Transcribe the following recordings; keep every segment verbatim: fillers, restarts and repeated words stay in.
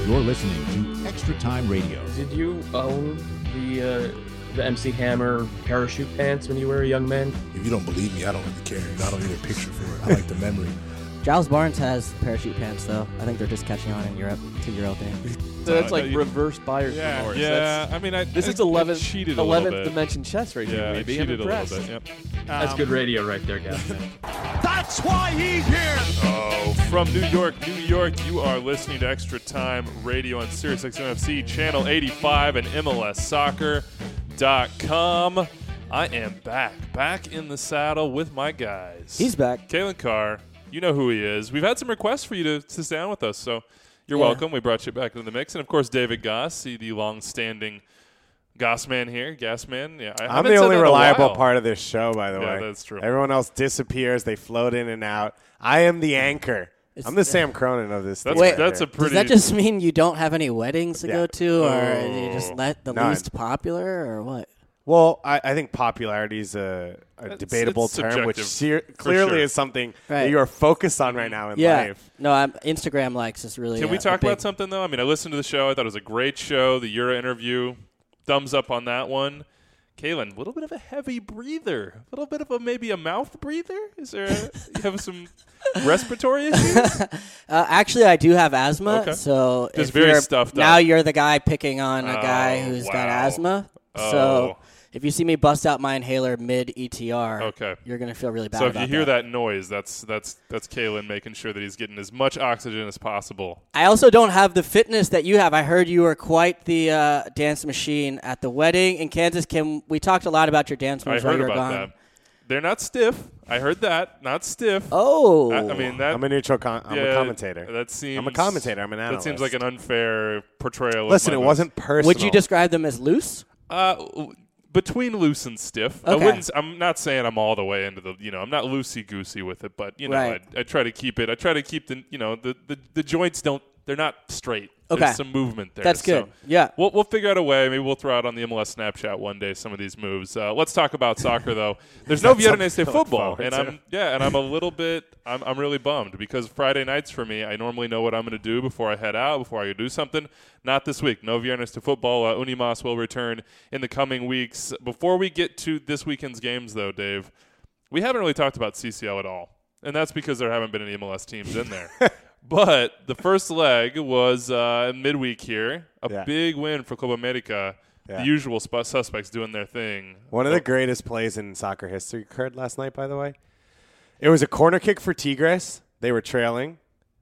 You're listening to Extra Time Radio. Did you own the uh, the M C Hammer parachute pants when you were a young man? If you don't believe me, I don't really care. I don't need a picture for it. I like the memory. Giles Barnes has parachute pants, though. I think they're just catching on in Europe. Two-year-old thing. So that's Uh, like no, you- reverse buyer's Yeah, remorse. yeah. That's, I mean, I, this I, is eleventh, I cheated a eleventh little bit. dimension chess right Yeah, here, I baby. I'm cheated a little impressed. bit. Yep. That's Um, good radio right there, guys. That's why he's here. Oh, from New York, New York, you are listening to Extra Time Radio on Sirius X M F C, Channel eighty-five, and M L S Soccer dot com. I am back, back in the saddle with my guys. He's back. Kalen Carr, you know who he is. We've had some requests for you to, to stay on with us, so you're Yeah. welcome. We brought you back into the mix. And, of course, David Goss, the long-standing Goss man here, Gas man. Yeah, I I'm haven't the said only that in a reliable while. part of this show, by the Yeah, way. that's true. Everyone else disappears. They float in and out. I am the anchor. It's- I'm the Sam Cronin of this. That's, thing right that's a here. pretty. Does that just mean you don't have any weddings to Yeah. go to, or Oh. you just let the None. least popular, or what? Well, I, I think popularity is a, a It's- debatable it's term, which subjective, ser- for clearly sure. is something that Right. you are focused on right now in Yeah. life. No, I'm, Instagram likes is really. Can we uh, talk a big, about something, though? I mean, I listened to the show. I thought it was a great show. The Euro interview, thumbs up on that one. Kalen, a little bit of a heavy breather. A little bit of a maybe a mouth breather? Is there a, you have some respiratory issues? Uh, actually, I do have asthma, Okay. so Just if very you're- stuffed now up. you're the guy picking on a guy Oh, who's got wow. asthma. Oh. So if you see me bust out my inhaler mid E T R, Okay. you're gonna feel really bad. So if you about hear that noise, that's that's that's Kalen making sure that he's getting as much oxygen as possible. I also don't have the fitness that you have. I heard you were quite the uh, dance machine at the wedding in Kansas. Kim, we talked a lot about your dance I moves while heard you were about gone. that. They're not stiff. I heard that. Not stiff. Oh, I, I mean that. I'm a neutral con- I'm yeah, a commentator. That seems. I'm a commentator. I'm an That analyst. seems like an unfair portrayal. Listen, of it my wasn't personal. would you describe them as loose? Uh, w- between loose and stiff. I Okay. wouldn't. s- I'm not saying I'm all the way into the. You know, I'm not loosey goosey with it, but you know, Right. I, I try to keep it. I try to keep the. You know, the the, the joints don't. They're not straight. Okay. There's some movement there. That's good. So Yeah. We'll we'll figure out a way. Maybe we'll throw out on the M L S Snapchat one day some of these moves. Uh, let's talk about soccer though. There's no That's something Viernes de to look football, forward and to. I'm yeah, and I'm a little bit. I'm I'm really bummed because Friday nights for me, I normally know what I'm going to do before I head out, before I go do something. Not this week. No Viernes de football. Uh, Unimas will return in the coming weeks. Before we get to this weekend's games, though, Dave, we haven't really talked about C C L at all, and that's because there haven't been any M L S teams in there. But the first leg was uh, midweek here. A Yeah. big win for Copa America. Yeah. The usual sp- suspects doing their thing. One of the greatest plays in soccer history occurred last night, by the way. It was a corner kick for Tigres. They were trailing,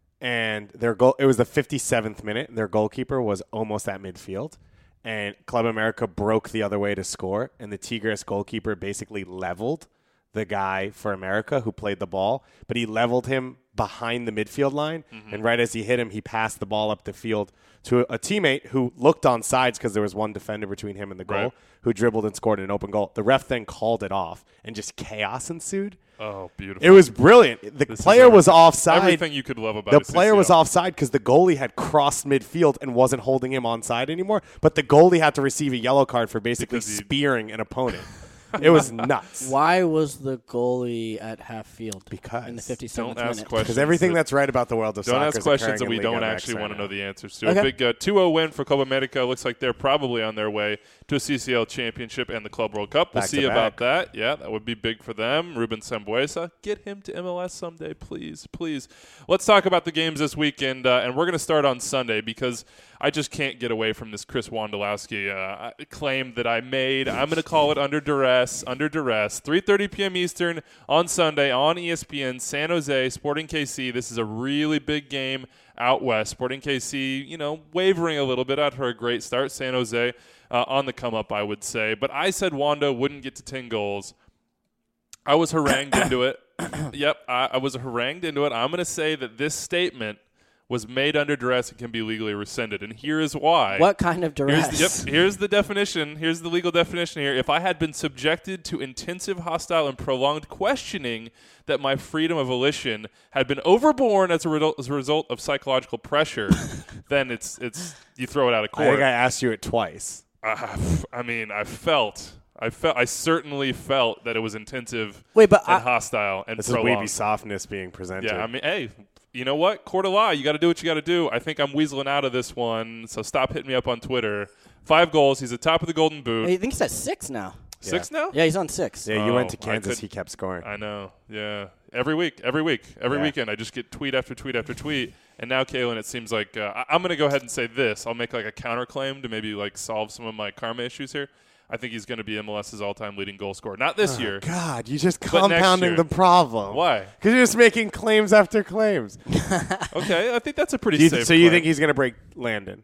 and their goal. It was the fifty-seventh minute. Their goalkeeper was almost at midfield, and Club America broke the other way to score, and the Tigres goalkeeper basically leveled the guy for America who played the ball, but he leveled him behind the midfield line, Mm-hmm. and right as he hit him, he passed the ball up the field to a, a teammate who looked on sides because there was one defender between him and the goal, Right. who dribbled and scored an open goal. The ref then called it off, and just chaos ensued. Oh, beautiful. It was brilliant. The This is player everything- was offside. Everything you could love about The a player C C was L. offside because the goalie had crossed midfield and wasn't holding him onside anymore. But the goalie had to receive a yellow card for basically Because he- spearing an opponent. It was nuts. Why was the goalie at half field Because in the fifty-seventh Don't ask minute? questions. Because everything that- that's right about the world of Don't soccer ask is questions occurring that in we Liga don't M X actually right want to now. know the answers to. Okay. A big uh, two oh win for Copa America. Looks like they're probably on their way to a C C L championship and the Club World Cup. We'll Back see to about back. that. Yeah, that would be big for them. Ruben Sambuesa, get him to M L S someday, please, please. Let's talk about the games this weekend, uh, and we're going to start on Sunday because I just can't get away from this Chris Wondolowski uh, claim that I made. I'm going to call it under duress, under duress. three thirty p.m. Eastern on Sunday on E S P N, San Jose, Sporting K C. This is a really big game out west. Sporting K C, you know, wavering a little bit after a great start. San Jose uh, on the come-up, I would say. But I said Wando wouldn't get to ten goals. I was harangued into it. Yep, I, I was harangued into it. I'm going to say that this statement was made under duress and can be legally rescinded. And here is why. What kind of duress? Here's the, yep, here's the definition. Here's the legal definition here. If I had been subjected to intensive, hostile, and prolonged questioning that my freedom of volition had been overborne as a, result, as a result of psychological pressure, then it's it's you throw it out of I court. think I asked you it twice. Uh, I mean, I felt, I felt, I certainly felt that it was intensive Wait, but and I- hostile and This is prolonged. weeby softness being presented. Yeah, I mean, hey, you know what? Court of law. You got to do what you got to do. I think I'm weaseling out of this one, so stop hitting me up on Twitter. Five goals. He's at top of the Golden Boot. I think he's at six now. Six Yeah. now? Yeah, he's on six. Yeah, you Oh, went to I Kansas. could- He kept scoring. I know. Yeah. Every week. Every week. Every Yeah. weekend. I just get tweet after tweet after tweet. And now, Kalen, it seems like uh, I- I'm going to go ahead and say this. I'll make like a counterclaim to maybe like solve some of my karma issues here. I think he's going to be MLS's all-time leading goal scorer. Not this Oh, year. God, you're just next compounding year. the problem. Why? Because you're just making claims after claims. Okay. I think that's a pretty Do you- safe so you claim. think he's going to break Landon?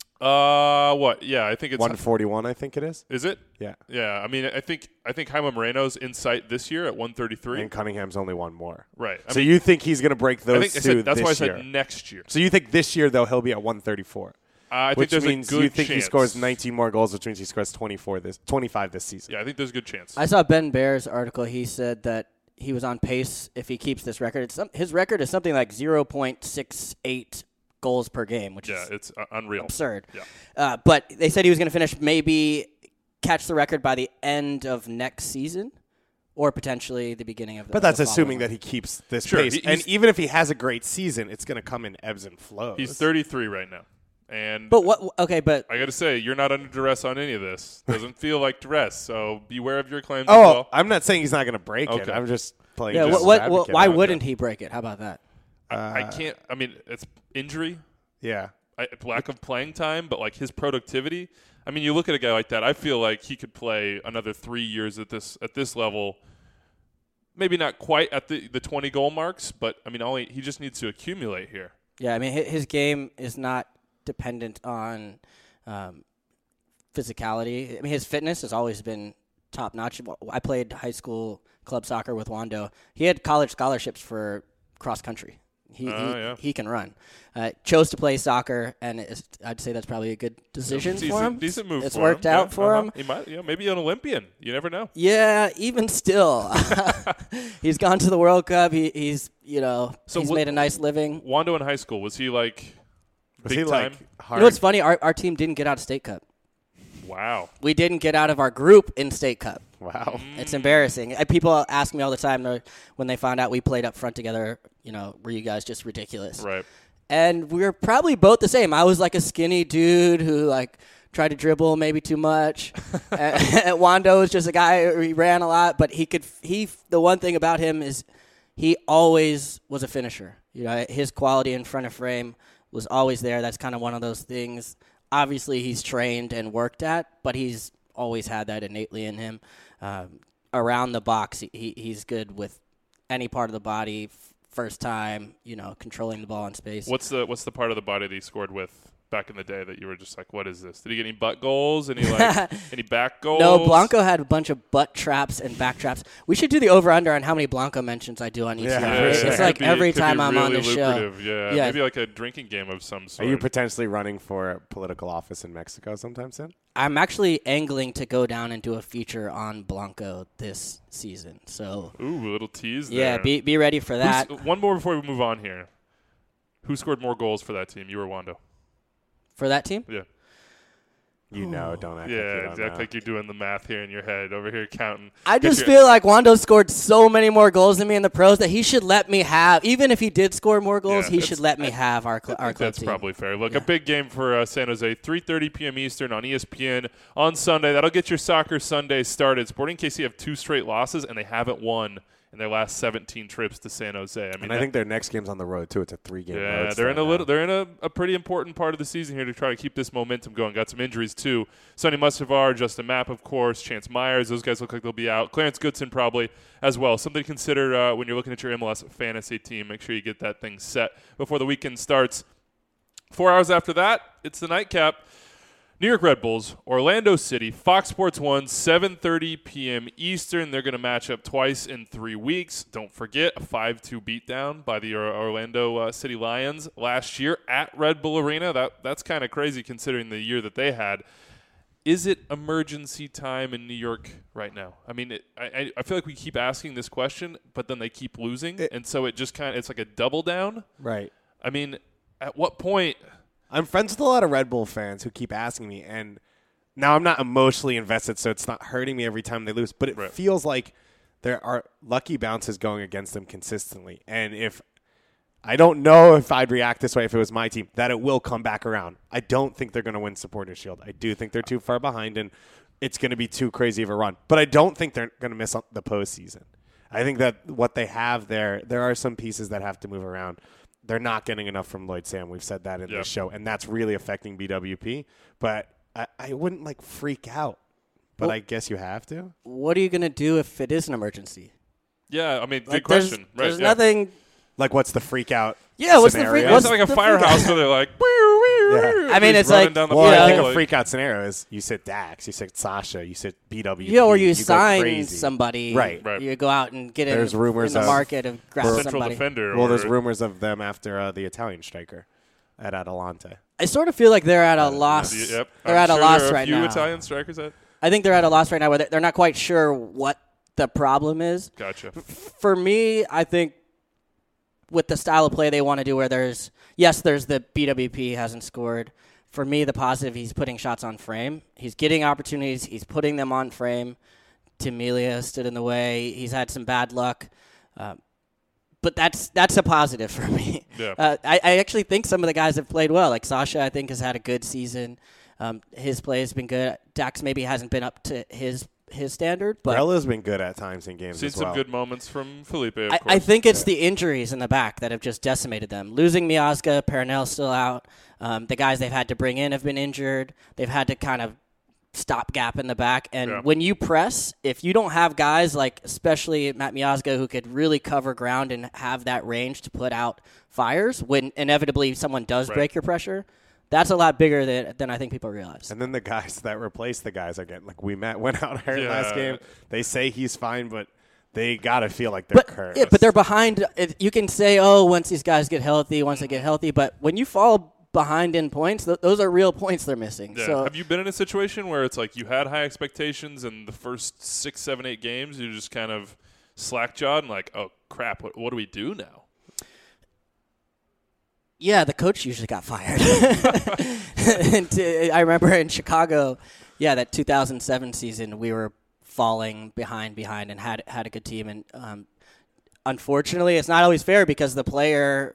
Uh, what? Yeah, I think it's one forty-one, I think it is. Is it? Yeah. Yeah. I mean, I think I think Jaime Moreno's in sight this year at one thirty-three. And Cunningham's only one more. Right. I so mean, you think he's going to break those I think I two said, that's this why I said year? next year. So you think this year, though, he'll be at one thirty-four? Uh, I think which there's means a good you think chance. he scores nineteen more goals, which means he scores twenty-four this, twenty-five this season. Yeah, I think there's a good chance. I saw Ben Bear's article. He said that he was on pace if he keeps this record. It's some, his record is something like zero point six eight goals per game, which yeah, is it's uh, unreal. absurd. Yeah. Uh, but they said he was going to finish maybe catch the record by the end of next season or potentially the beginning of the But that's the assuming following that he keeps this Sure, pace. he- And he's- even if he has a great season, it's going to come in ebbs and flows. He's thirty-three right now. And But what? Okay, but I got to say, you're not under duress on any of this. Doesn't feel like duress, so beware of your claims as Oh, well. I'm not saying he's not going to break it. Okay. I'm just playing. yeah, devil's what, what, advocate why on it. wouldn't he break it? How about that? I, I can't. I mean, it's injury, Yeah. I, lack of playing time, but like his productivity. I mean, you look at a guy like that. I feel like he could play another three years at this at this level. Maybe not quite at the the twenty goal marks, but I mean, only he just needs to accumulate here. Yeah, I mean, hi- his game is not dependent on um, physicality. I mean, his fitness has always been top notch. I played high school club soccer with Wando. He had college scholarships for cross country. He Oh, he, yeah. he can run. Uh, chose to play soccer, and it's, I'd say that's probably a good decision decent, for him. Decent move. It's for worked him. out Yeah, for uh-huh. him. He might, yeah, maybe an Olympian. You never know. Yeah, even still, he's gone to the World Cup. He, he's you know So he's what- made a nice living. Wando in high school, was he like Was big he time? like You hard? know what's funny? Our our team didn't get out of State Cup. Wow. We didn't get out of our group in State Cup. Wow. It's embarrassing. Uh, People ask me all the time uh, when they found out we played up front together, you know, were you guys just ridiculous? Right. And we were probably both the same. I was like a skinny dude who like tried to dribble maybe too much. and, and Wando was just a guy who he ran a lot, but he could he the one thing about him is he always was a finisher. You know, his quality in front of frame was always there. That's kind of one of those things. Obviously, he's trained and worked at, but he's always had that innately in him. Um, around the box, he, he he's good with any part of the body. F- first time, you know, controlling the ball in space. What's the what's the part of the body that he scored with back in the day that you were just like, what is this? Did he get any butt goals? Any like any back goals? No, Blanco had a bunch of butt traps and back traps. We should do the over under on how many Blanco mentions I do on each Yeah, show. for Yeah, It's sure. it like could be- every it could time be I'm really on the show. lucrative. Yeah, Yeah. maybe like a drinking game of some Are sort. you potentially running for a political office in Mexico sometime soon? I'm actually angling to go down and do a feature on Blanco this season. So Ooh, a little tease yeah, there. be be ready for that. Who's- one more before we move on here. Who scored more goals for that team? You or Wando? For that team? Yeah. You know, don't act like you Yeah, don't exactly. know. Like you're doing the math here in your head over here counting. I Get just your- feel like Wando scored so many more goals than me in the pros that he should let me have. Even if he did score more goals, Yeah, he it's- should let me have our cl- I our think club that's team. probably fair. Look, Yeah. a big game for uh, San Jose, three thirty p.m. Eastern on E S P N on Sunday. That'll get your soccer Sunday started. Sporting K C have two straight losses, and they haven't won in their last seventeen trips to San Jose. I mean, And I that- think their next game's on the road too. It's a three-game road. yeah, they're start in a now. little. They're in a, a pretty important part of the season here to try to keep this momentum going. Got some injuries too. Sonny Mustavar, Justin Mapp, of course, Chance Myers. Those guys look like they'll be out. Clarence Goodson probably as well. Something to consider uh, when you're looking at your M L S fantasy team. Make sure you get that thing set before the weekend starts. Four hours after that, it's the nightcap. New York Red Bulls, Orlando City, Fox Sports one, seven thirty p.m. Eastern. They're going to match up twice in three weeks. Don't forget, a five two beatdown by the Or- Orlando uh, City Lions last year at Red Bull Arena. That That's kind of crazy considering the year that they had. Is it emergency time in New York right now? I mean, it, I, I feel like we keep asking this question, but then they keep losing, It- and so it just kind of it's like a double down. Right. I mean, at what point – I'm friends with a lot of Red Bull fans who keep asking me, and now I'm not emotionally invested, so it's not hurting me every time they lose, but it Right. feels like there are lucky bounces going against them consistently. And if I don't know if I'd react this way if it was my team, that it will come back around. I don't think they're going to win Supporters Shield. I do think they're too far behind, and it's going to be too crazy of a run. But I don't think they're going to miss the postseason. I think that what they have there, there are some pieces that have to move around. They're not getting enough from Lloyd Sam. We've said that in yep. this show, and that's really affecting B W P. But I, I wouldn't, like, freak out. But well, I guess you have to. What are you going to do if it is an emergency? Yeah, I mean, good like, question. There's, right, there's yeah. nothing – Like, what's the freak out? Yeah, what's scenario? the freak? It's What's like a the firehouse freak where they're like, wee, wee, yeah. I mean, it's like, down the well, you I know, think like, a freak out scenario is you sit Dax, you sit Sasha, you sit B W P. yeah, or you, you sign crazy. somebody. Right. right. You go out and get There's in, rumors in the of market and grab central somebody. defender. Well, or, there's rumors of them after uh, the Italian striker at Atalanta. I sort of feel like they're at a loss. Yep. They're I'm at sure a loss there are right a few now. Italian strikers at. I think they're at a loss right now where they're not quite sure what the problem is. Gotcha. For me, I think with the style of play they want to do where there's, yes, there's the B W P hasn't scored. For me, the positive, he's putting shots on frame. He's getting opportunities. He's putting them on frame. Timelia stood in the way. He's had some bad luck. Uh, but that's that's a positive for me. Yeah. Uh, I, I actually think some of the guys have played well. Like Sasha, I think, has had a good season. Um, his play has been good. Dax maybe hasn't been up to his his standard, but Barella's been good at times in games Seen as well. some good moments from Felipe, of I, course. I think it's the injuries in the back that have just decimated them. Losing Miazga, Paranel's still out. Um, the guys they've had to bring in have been injured. They've had to kind of stop gap in the back. And Yeah. when you press, if you don't have guys like especially Matt Miazga who could really cover ground and have that range to put out fires when inevitably someone does Right. break your pressure, that's a lot bigger than, than I think people realize. And then the guys that replace the guys are getting, like we met, went out hurt Yeah. last game. They say he's fine, but they got to feel like they're But cursed. yeah, but they're behind. If you can say, oh, once these guys get healthy, once they get healthy. But when you fall behind in points, th- those are real points they're missing. Yeah. So Have you been in a situation where it's like you had high expectations and the first six, seven, eight games you just kind of slack-jawed and like, oh, crap, what, what do we do now? yeah, the coach usually got fired. and uh, I remember in Chicago, yeah, that two thousand seven season, we were falling behind, behind, and had had a good team. And um, unfortunately, it's not always fair because the players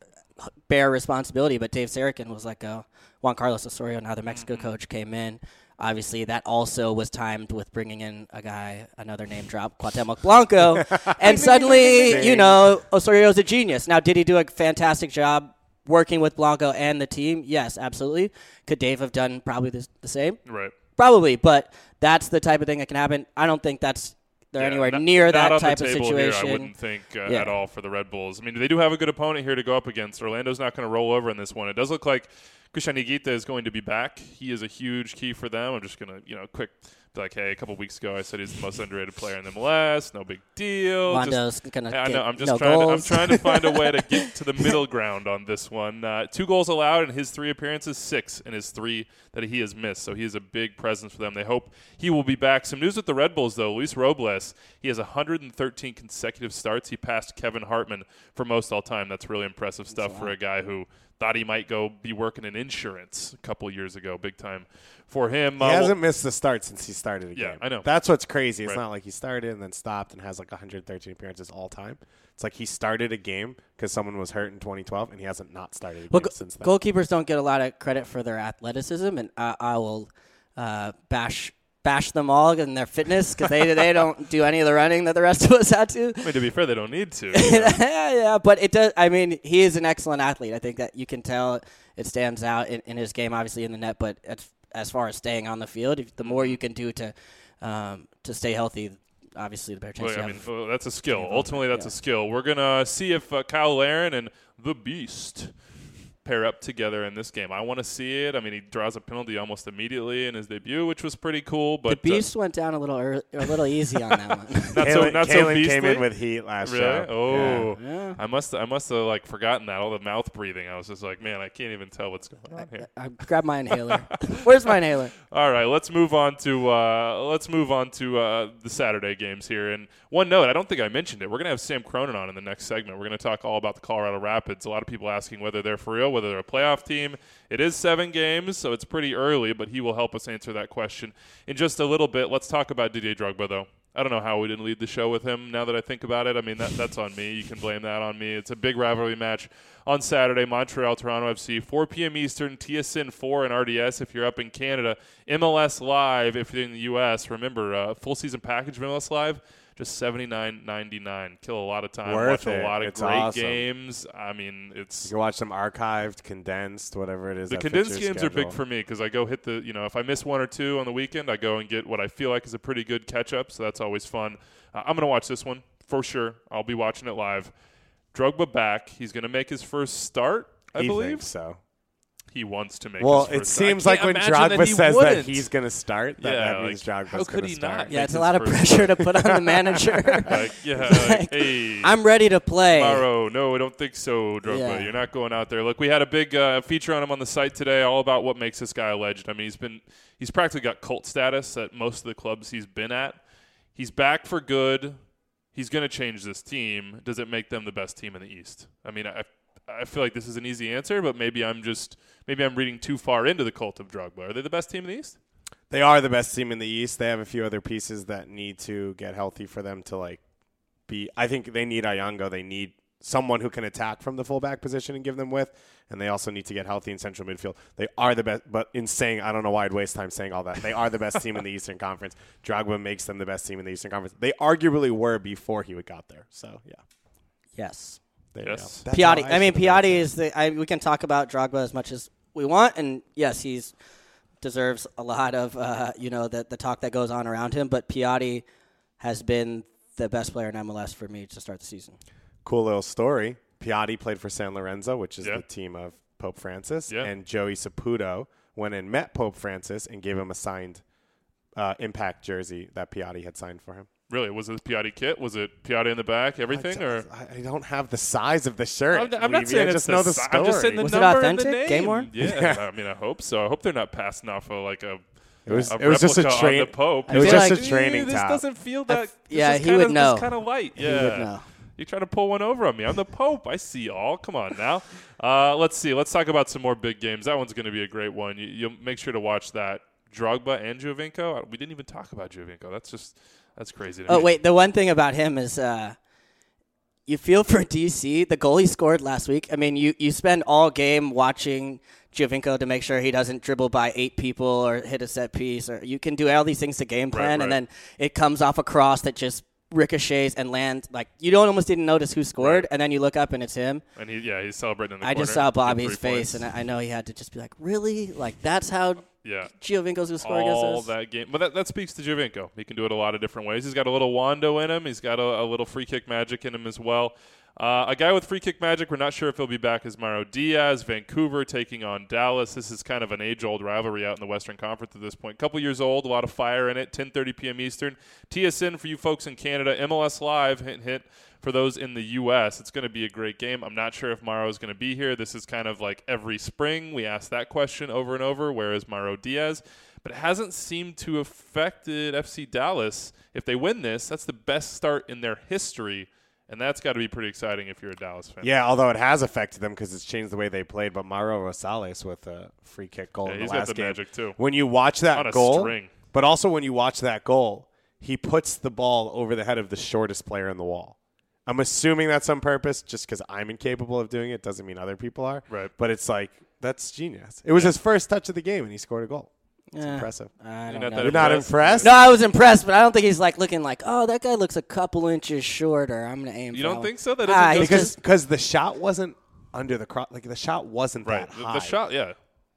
bear responsibility. But Dave Sarakin was like a Juan Carlos Osorio, now the Mexico Mm-hmm. coach, came in. Obviously, that also was timed with bringing in a guy, another name drop, Cuauhtemoc Blanco. and suddenly, you know, Osorio's a genius. Now, did he do a fantastic job working with Blanco and the team? Yes, absolutely. Could Dave have done probably this, the same? Right. Probably, but that's the type of thing that can happen. I don't think that's they're Yeah, anywhere not- near not that on type the of table situation. Here, I wouldn't think uh, Yeah. at all for the Red Bulls. I mean, they do have a good opponent here to go up against. Orlando's not going to roll over in this one. It does look like Christian Higuita is going to be back. He is a huge key for them. I'm just going to, you know, quick be like, hey, a couple weeks ago I said he's the most underrated player in the M L S. No big deal. Wando's Just- gonna I get know. I'm just no trying. To, I'm goals. trying to find a way to get to the middle ground on this one. Uh, two goals allowed in his three appearances, six in his three that he has missed. So he is a big presence for them. They hope he will be back. Some news with the Red Bulls though. Luis Robles, he has one hundred thirteen consecutive starts. He passed Kevin Hartman for most all time. That's really impressive stuff for a guy who thought he might go be working in insurance a couple years ago. Big time for him. He Uh, hasn't well- missed the start since he started a Yeah, game. I know. That's what's crazy. It's Right. not like he started and then stopped and has like one hundred thirteen appearances all time. It's like he started a game because someone was hurt in twenty twelve and he hasn't not started a Well, game go- since then. goalkeepers don't get a lot of credit for their athleticism, and I, I will uh, bash bash them all and their fitness because they they don't do any of the running that the rest of us had to. I mean, to be fair, they don't need to. yeah, yeah, but it does. I mean, he is an excellent athlete. I think that you can tell it stands out in, in his game, obviously in the net. But as, as far as staying on the field, if, the more you can do to um, to stay healthy, obviously the better chance Well, you I have. mean, well, that's a skill. Yeah, Ultimately, that's yeah. a skill. We're gonna see if uh, Kyle Larin and the Beast pair up together in this game. I want to see it. I mean, he draws a penalty almost immediately in his debut, which was pretty cool. the But Beast went down a little early, a little easy on that one. uh, not so Kalen, not so Kalen beastly. came in with heat last Really? show. Oh, Yeah. I must I must have like forgotten that all the mouth breathing. I was just like, man, I can't even tell what's going on here. I grabbed my inhaler. Where's my inhaler? All right, let's move on to uh, let's move on to uh, the Saturday games here. And one note, I don't think I mentioned it. We're gonna have Sam Cronin on in the next segment. We're gonna talk all about the Colorado Rapids. A lot of people asking whether they're for real, whether they're a playoff team. It is seven games, so it's pretty early, but he will help us answer that question in just a little bit. Let's talk about Didier Drogba, though. I don't know how we didn't lead the show with him now that I think about it. I mean, that, that's on me. You can blame that on me. It's a big rivalry match on Saturday, Montreal, Toronto F C, four p.m. Eastern, T S N four and R D S if you're up in Canada. M L S Live if you're in the U S. Remember, uh, full season package of M L S Live, just seventy-nine ninety-nine. Kill a lot of time, Worth watch it. a lot of It's great awesome. games. I mean, it's You can watch them archived, condensed, whatever it is. the that fits condensed your games are big schedule. for me because I go hit the, you know, if I miss one or two on the weekend, I go and get what I feel like is a pretty good catch-up, so that's always fun. Uh, I'm going to watch this one for sure. I'll be watching it live. Drogba back. He's going to make his first start, I He believe. thinks so. He wants to make Well, his first it start. I seems like can't when imagine that Drogba he says wouldn't. that he's going to start, that, Yeah, that means like, Drogba's how could going to he start. not? Yeah, make it's a his lot of first pressure to put on the manager. Like, yeah, Like, like, hey. I'm ready to play. Tomorrow, no, I don't think so, Drogba. Yeah. You're not going out there. Look, we had a big uh, feature on him on the site today, all about what makes this guy a legend. I mean, he's been he's practically got cult status at most of the clubs he's been at. He's back for good. He's going to change this team. Does it make them the best team in the East? I mean, I I feel like this is an easy answer, but maybe I'm just maybe I'm reading too far into the cult of Drogba. Are they the best team in the East? They are the best team in the East. They have a few other pieces that need to get healthy for them to like be. I think they need Ayango. They need someone who can attack from the fullback position and give them width, and they also need to get healthy in central midfield. They are the best, but in saying, I don't know why I'd waste time saying all that. They are the best team in the Eastern Conference. Drogba makes them the best team in the Eastern Conference. They arguably were before he got there. So yeah, Yes. there Yes. you go. That's Piatti. how I mean, should have Piatti answered. is the. I, we can talk about Drogba as much as we want, and yes, he's deserves a lot of uh, you know the the talk that goes on around him. But Piatti has been the best player in M L S for me to start the season. Cool little story. Piatti played for San Lorenzo, which is Yeah. the team of Pope Francis, Yeah. and Joey Saputo went and met Pope Francis and gave him a signed uh, Impact jersey that Piatti had signed for him. Really? Was it the Piatti kit? Was it Piatti in the back, everything? I, or I I don't have the size of the shirt. I'm, I'm not Levy. saying I it's just the know the si- story. I'm just saying the Was it number and the authentic, name. Game worn? Yeah, I mean, I hope so. I hope they're not passing off a, like a. It was- a it was just a replica on train- the Pope. it was He's just like, a training "Eh, This top." doesn't feel I that. f- yeah, this is he kind would of, know. Kind of light. He Yeah. would know. You're trying to pull one over on me. I'm the Pope. I see all. Come on now. Uh, let's see. Let's talk about some more big games. That one's going to be a great one. You, you'll make sure to watch that. Drogba and Giovinco. We didn't even talk about Giovinco. That's just that's crazy. To Oh me. wait, the one thing about him is uh, you feel for D C. The goal he scored last week. I mean, you you spend all game watching Giovinco to make sure he doesn't dribble by eight people or hit a set piece, or you can do all these things to game plan, Right, right. and then it comes off a cross that just ricochets and lands. Like you don't almost didn't notice who scored, Right. and then you look up and it's him. And he, yeah, he's celebrating in the I corner. just saw Get Bobby's three face, points. and I I know he had to just be like, really? Like that's how yeah. Giovinco's gonna score all against us? that game. But that, that speaks to Giovinco. He can do it a lot of different ways. He's got a little Wando in him. He's got a, a little free kick magic in him as well. Uh, a guy with free kick magic, we're not sure if he'll be back, is Mauro Diaz. Vancouver taking on Dallas. This is kind of an age-old rivalry out in the Western Conference at this point. Couple years old, a lot of fire in it, ten thirty p.m. Eastern. T S N for you folks in Canada. M L S Live, hint, hint, for those in the U S. It's going to be a great game. I'm not sure if Mauro is going to be here. This is kind of like every spring. We ask that question over and over. Where is Mauro Diaz? But it hasn't seemed to have affected F C Dallas. If they win this, that's the best start in their history, and that's got to be pretty exciting if you're a Dallas fan. Yeah, although it has affected them because it's changed the way they played. But Mauro Rosales with a free kick goal Yeah, in he's the got last the game. magic too. When you watch that On a goal, string. but also when you watch that goal, he puts the ball over the head of the shortest player in the wall. I'm assuming that's on purpose, just because I'm incapable of doing it. Doesn't mean other people are. Right. But it's like that's genius. It was his first touch of the game, and he scored a goal. It's Yeah. impressive. I You're don't not know. that You're not impressed? impressed? No, I was impressed, but I don't think he's like looking like, oh, that guy looks a couple inches shorter. I'm gonna aim. You for don't that think one." so? That Ah, isn't he's just Because because the shot wasn't under the cross. Like the shot wasn't right. that The, high. the shot, yeah.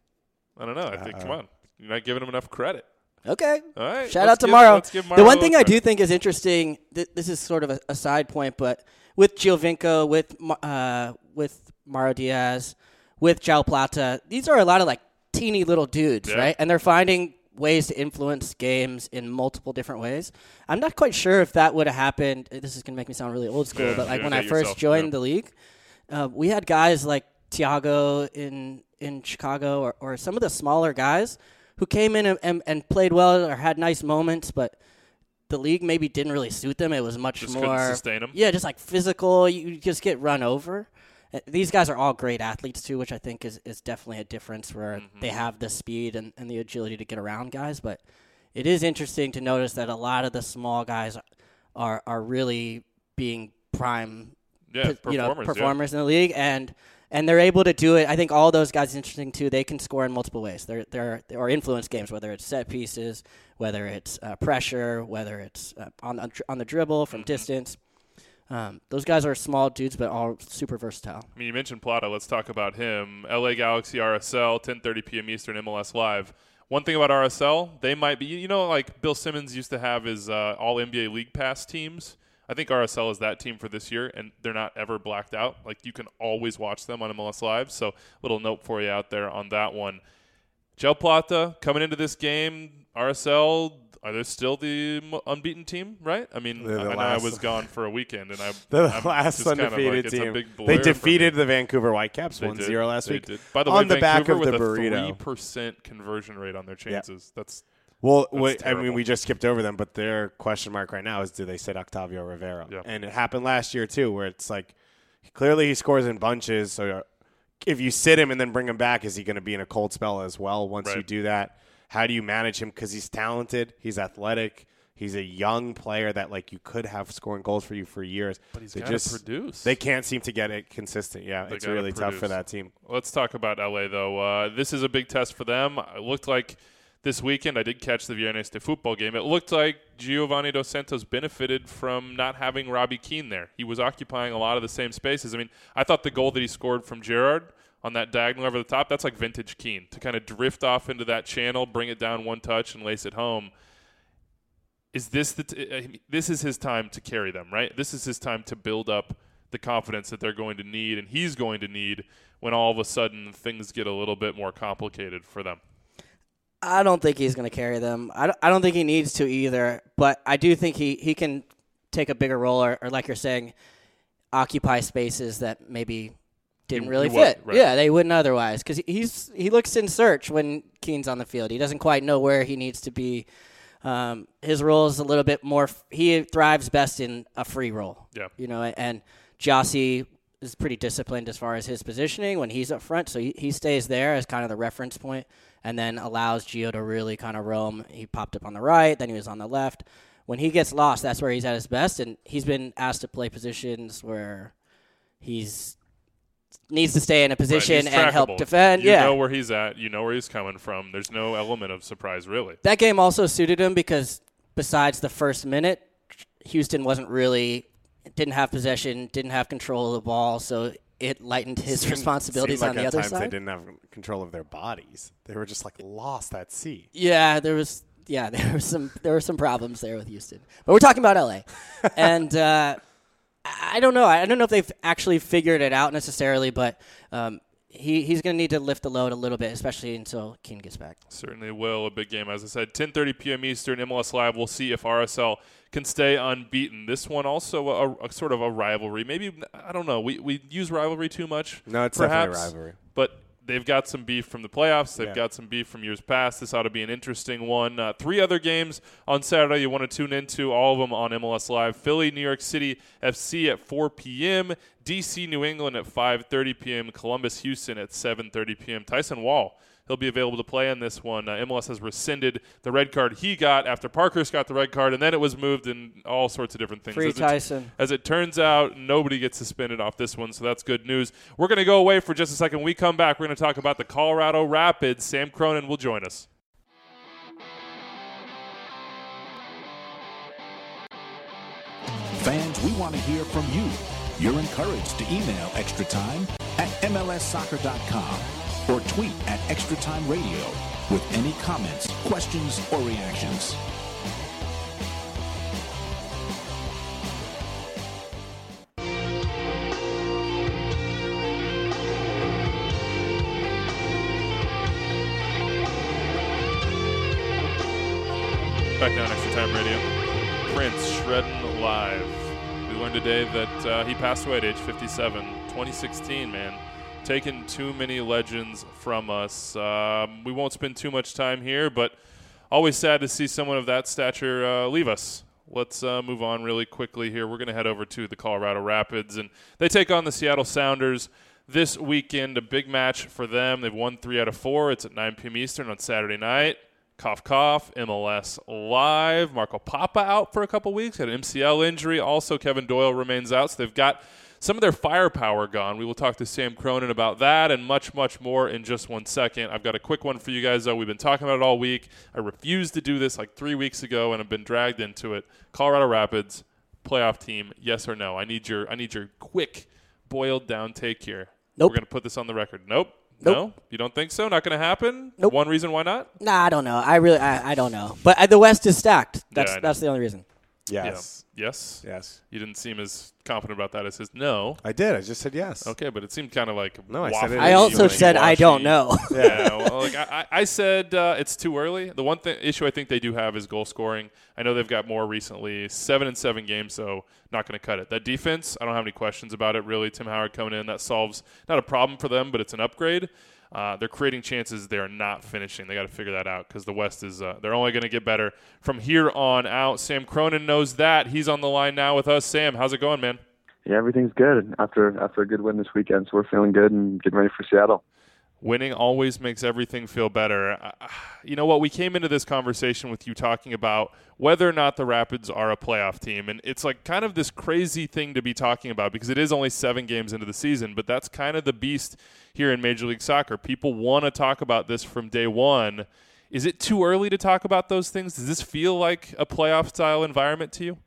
I don't know. I think, Uh-oh. come on. You're not giving him enough credit. Okay. All right. Shout let's out to give- Mauro. let's give The Mauro one a thing I credit. do think is interesting. Th- this is sort of a, a side point, but with Giovinco, with Ma- uh, with Mauro Diaz, with João Plata, these are a lot of like teeny little dudes, Yeah. right? And they're finding ways to influence games in multiple different ways. I'm not quite sure if that would have happened. This is going to make me sound really old school, Yeah, but like yeah, when yeah, I first yourself, joined yeah. the league, uh, we had guys like Thiago in in Chicago or, or some of the smaller guys who came in and, and, and played well or had nice moments, but the league maybe didn't really suit them. It was much Just more couldn't sustain 'em? Yeah, just like physical. You, you just get run over. Uh, These guys are all great athletes too, which I think is, is definitely a difference where Mm-hmm. they have the speed and, and the agility to get around guys. But it is interesting to notice that a lot of the small guys are are really being prime yeah, you know, performers, performers yeah. in the league, and and they're able to do it. I think all those guys, interesting too, they can score in multiple ways. They're they're or influence games, whether it's set pieces, whether it's uh, pressure, whether it's uh, on the, on the dribble from mm-hmm. distance. Um, those guys are small dudes, but all super versatile. I mean, you mentioned Plata. Let's talk about him. L A Galaxy R S L, ten thirty p.m. Eastern, M L S Live. One thing about R S L, they might be, you know, like Bill Simmons used to have his uh, all N B A League Pass teams. I think R S L is that team for this year, and they're not ever blacked out. Like, you can always watch them on M L S Live. So, little note for you out there on that one. Gel Plata coming into this game, R S L, are they still the unbeaten team, right? I mean, I, I know I was gone for a weekend, and I the I'm last just kind of undefeated like, it's a team. big blur They for defeated me. the Vancouver Whitecaps They one did. zero last They week. did. By the on way, the back Vancouver of the with burrito. a three percent conversion rate on their chances. That's Well, That's wait, I mean, terrible. we just skipped over them, but their question mark right now is, do they sit Octavio Rivera? Yeah. And it happened last year too, where it's like clearly he scores in bunches. So if you sit him and then bring him back, is he going to be in a cold spell as well? Once Right. you do that, how do you manage him? Because he's talented, he's athletic, he's a young player that like you could have scoring goals for you for years. But he's They got to just produce. They can't seem to get it consistent. Yeah, They it's gotta really tough for produce. that team. Let's talk about L A, though. Uh, this is a big test for them. It looked like this weekend, I did catch the Viernes de football game. It looked like Giovanni Dos Santos benefited from not having Robbie Keane there. He was occupying a lot of the same spaces. I mean, I thought the goal that he scored from Gerrard on that diagonal over the top, that's like vintage Keane, to kind of drift off into that channel, bring it down one touch, and lace it home. Is this the t- uh, this is his time to carry them, right? This is his time to build up the confidence that they're going to need, and he's going to need when all of a sudden things get a little bit more complicated for them. I don't think he's going to carry them. I don't, I don't think he needs to either, but I do think he, he can take a bigger role or, or, like you're saying, occupy spaces that maybe didn't He- really he wasn't, fit. right. Yeah, they wouldn't otherwise because he's he looks in search when Keane's on the field. He doesn't quite know where he needs to be. Um, his role is a little bit more – he thrives best in a free role. Yeah. You know, and Jossie is pretty disciplined as far as his positioning when he's up front, so he, he stays there as kind of the reference point and then allows Gio to really kind of roam. He popped up on the right, then he was on the left. When he gets lost, that's where he's at his best, and he's been asked to play positions where he's needs to stay in a position Right, he's and help trackable. defend. You yeah. know where he's at. You know where he's coming from. There's no element of surprise, really. That game also suited him because besides the first minute, Houston wasn't really didn't have possession, didn't have control of the ball, so it lightened his Seemed- responsibilities seemed like on the at other times side. They didn't have control of their bodies. They were just like lost at sea. Yeah, there was yeah there were some there were some problems there with Houston, but we're talking about L A, and uh, I don't know. I don't know if they've actually figured it out necessarily, but um, he he's going to need to lift the load a little bit, especially until Keane gets back. Certainly will. A big game, as I said. ten thirty p.m. Eastern, M L S Live. We'll see if R S L can stay unbeaten. This one also a, a sort of a rivalry. Maybe, I don't know. We we use rivalry too much. No, it's perhaps, definitely a rivalry. But they've got some beef from the playoffs. They've Yeah. got some beef from years past. This ought to be an interesting one. Uh, three other games on Saturday you want to tune into, all of them on M L S Live. Philly, New York City F C at four p.m., D C, New England at five thirty p.m., Columbus, Houston at seven thirty p.m. Tyson Wall, he'll be available to play in this one. Uh, M L S has rescinded the red card he got after Parkhurst got the red card, and then it was moved and all sorts of different things. Free As it- Tyson. as it turns out, nobody gets suspended off this one, so that's good news. We're going to go away for just a second. When we come back, we're going to talk about the Colorado Rapids. Sam Cronin will join us. Fans, we want to hear from you. You're encouraged to email Extra Time at M L S soccer dot com or tweet at Extra Time Radio with any comments, questions, or reactions. Back down Extra Time Radio. Prince shredding live. We learned today that uh, he passed away at age fifty-seven. twenty sixteen, man. Taking too many legends from us. Um, we won't spend too much time here, but always sad to see someone of that stature uh, leave us. Let's uh, move on really quickly here. We're going to head over to the Colorado Rapids, and they take on the Seattle Sounders this weekend. A big match for them. They've won three out of four. It's at nine p.m. Eastern on Saturday night. cough, cough, M L S Live. Marco Papa out for a couple weeks, had an M C L injury. Also, Kevin Doyle remains out, so they've got some of their firepower gone. We will talk to Sam Cronin about that and much, much more in just one second. I've got a quick one for you guys, though. We've been talking about it all week. I refused to do this like three weeks ago, and I've been dragged into it. Colorado Rapids, playoff team, yes or no? I need your I need your quick, boiled-down take here. Nope. We're going to put this on the record. Nope. Nope. No? You don't think so? Not going to happen? Nope. One reason why not? Nah, I don't know. I really, I, I don't know. But uh, the West is stacked. That's Yeah, I know. that's the only reason. Yes. Yeah. Yes? Yes. You didn't seem as confident about that as his no. I did. I just said yes. Okay, but it seemed kind of like No, I said waffly, it. I also wishy-washy. said I don't know. Yeah, well, like I, I said, uh, it's too early. The one th- issue I think they do have is goal scoring. I know they've got more recently, seven and seven games, so not going to cut it. That defense, I don't have any questions about it. Really, Tim Howard coming in, that solves not a problem for them, but it's an upgrade. Uh, they're creating chances. They are not finishing. They got to figure that out because the West is. Uh, they're only going to get better from here on out. Sam Cronin knows that. He's on the line now with us. Sam, how's it going, man? Yeah, everything's good after after a good win this weekend. So we're feeling good and getting ready for Seattle. Winning always makes everything feel better. Uh, you know what? We came into this conversation with you talking about whether or not the Rapids are a playoff team. And it's like kind of this crazy thing to be talking about because it is only seven games into the season. But that's kind of the beast here in Major League Soccer. People want to talk about this from day one. Is it too early to talk about those things? Does this feel like a playoff-style environment to you?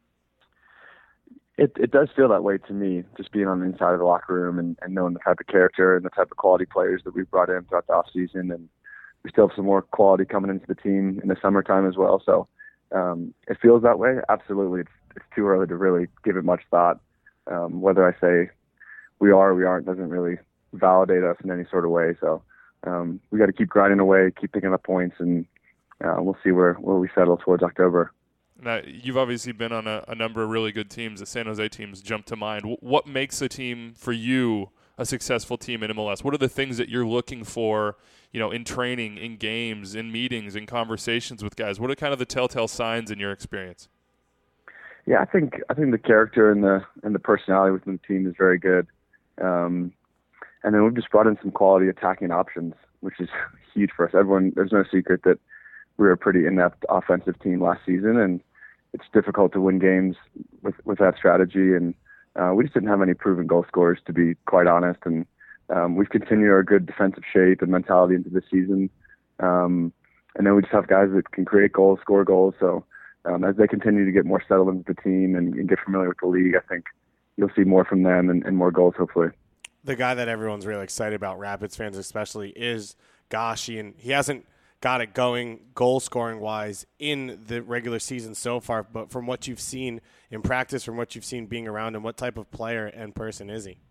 It it does feel that way to me, just being on the inside of the locker room and, and knowing the type of character and the type of quality players that we've brought in throughout the offseason. And we still have some more quality coming into the team in the summertime as well. So um, it feels that way. Absolutely. It's, it's too early to really give it much thought. Um, whether I say we are or we aren't doesn't really validate us in any sort of way. So um, we got to keep grinding away, keep picking up points, and uh, we'll see where, where we settle towards October. Now, you've obviously been on a, a number of really good teams. The San Jose teams jump to mind. W- what makes a team for you a successful team in M L S? What are the things that you're looking for, you know, in training, in games, in meetings, in conversations with guys? What are kind of the telltale signs in your experience? Yeah, I think I think the character and the and the personality within the team is very good. Um, and then we've just brought in some quality attacking options, which is huge for us. Everyone, there's no secret that we were a pretty inept offensive team last season, and it's difficult to win games with, with that strategy. And uh, we just didn't have any proven goal scorers, to be quite honest. And um, we've continued our good defensive shape and mentality into this season. Um, and then we just have guys that can create goals, score goals. So um, as they continue to get more settled into the team and, and get familiar with the league, I think you'll see more from them and, and more goals, hopefully. The guy that everyone's really excited about, Rapids fans especially, is Gashi, and he hasn't got it going goal scoring wise in the regular season so far, but from what you've seen in practice, from what you've seen being around him, what type of player and person is he?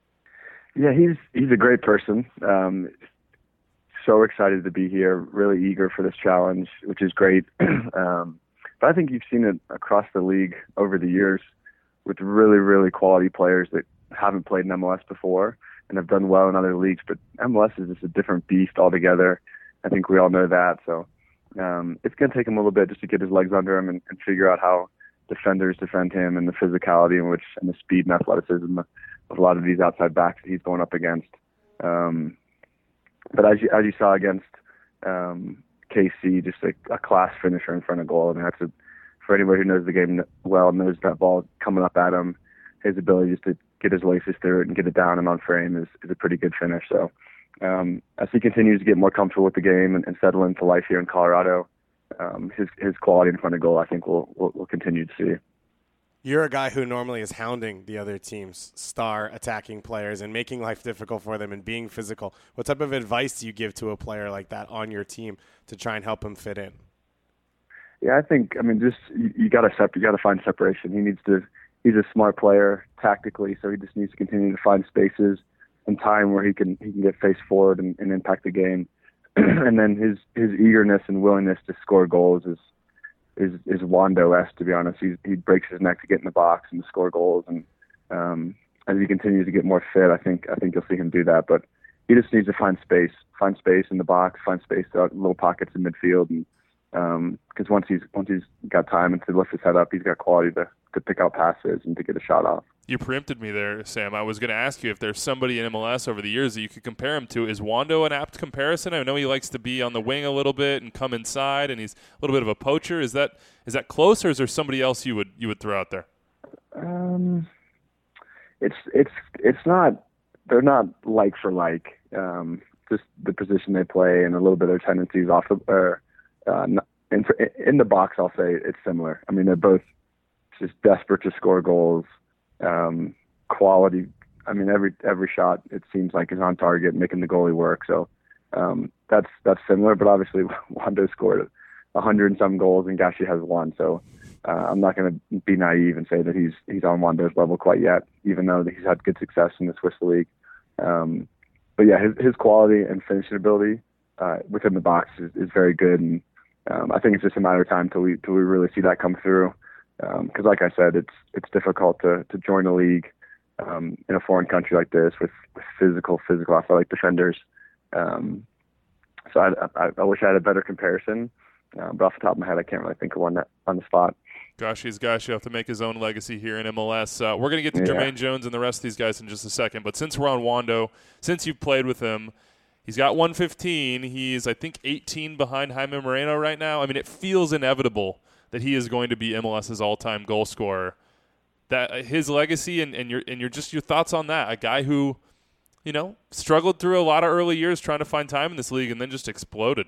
Yeah, he's he's a great person. Um, so excited to be here, really eager for this challenge, which is great. um, but I think you've seen it across the league over the years with really, really quality players that haven't played in M L S before and have done well in other leagues, but M L S is just a different beast altogether. I think we all know that. So um, it's going to take him a little bit just to get his legs under him and, and figure out how defenders defend him and the physicality in which and the speed and athleticism of a lot of these outside backs that he's going up against. Um, but as you, as you saw against um, K C, just a, a class finisher in front of goal. And that's a, for anybody who knows the game well, knows that ball coming up at him, his ability just to get his laces through it and get it down and on frame is, is a pretty good finish. So Um, as he continues to get more comfortable with the game and, and settle into life here in Colorado, um, his his quality in front of goal, I think, we'll, we'll, we'll continue to see. You're a guy who normally is hounding the other team's star attacking players and making life difficult for them and being physical. What type of advice do you give to a player like that on your team to try and help him fit in? Yeah, I think, I mean, just you, you got to sep- you got to find separation. He needs to. He's a smart player tactically, so he just needs to continue to find spaces and time where he can he can get face forward and, and impact the game. And then his his eagerness and willingness to score goals is is is Wando-esque, to be honest. He's, he breaks his neck to get in the box and to score goals. And um, as he continues to get more fit, I think I think you'll see him do that. But he just needs to find space, find space in the box, find space out in little pockets in midfield. And because um, once he's once he's got time and to lift his head up, he's got quality to to pick out passes and to get a shot off. You preempted me there, Sam. I was going to ask you if there's somebody in M L S over the years that you could compare him to. Is Wando an apt comparison? I know he likes to be on the wing a little bit and come inside, and he's a little bit of a poacher. Is that is that close, or is there somebody else you would you would throw out there? Um, it's it's it's not. They're not like for like. Um, just the position they play and a little bit of their tendencies off the or uh, in in the box. I'll say it's similar. I mean, they're both just desperate to score goals. Um, quality. I mean, every every shot it seems like is on target, making the goalie work. So um, that's that's similar. But obviously, Wando scored a hundred and some goals, and Gashi has one. So uh, I'm not going to be naive and say that he's he's on Wando's level quite yet, even though he's had good success in the Swiss League. Um, but yeah, his his quality and finishing ability uh, within the box is, is very good, and um, I think it's just a matter of time till we till we really see that come through. Because, um, like I said, it's it's difficult to, to join a league um, in a foreign country like this with, with physical, physical athletic defenders. Um, so I, I, I wish I had a better comparison, uh, but off the top of my head, I can't really think of one that, on the spot. Gosh, he's gosh, you have to make his own legacy here in M L S. Uh, we're going to get to yeah. Jermaine Jones and the rest of these guys in just a second. But since we're on Wando, since you've played with him, he's got one fifteen. He's, I think, eighteen behind Jaime Moreno right now. I mean, it feels inevitable that he is going to be MLS's all-time goal scorer. That his legacy and, and your and your just your thoughts on that. A guy who, you know, struggled through a lot of early years trying to find time in this league and then just exploded.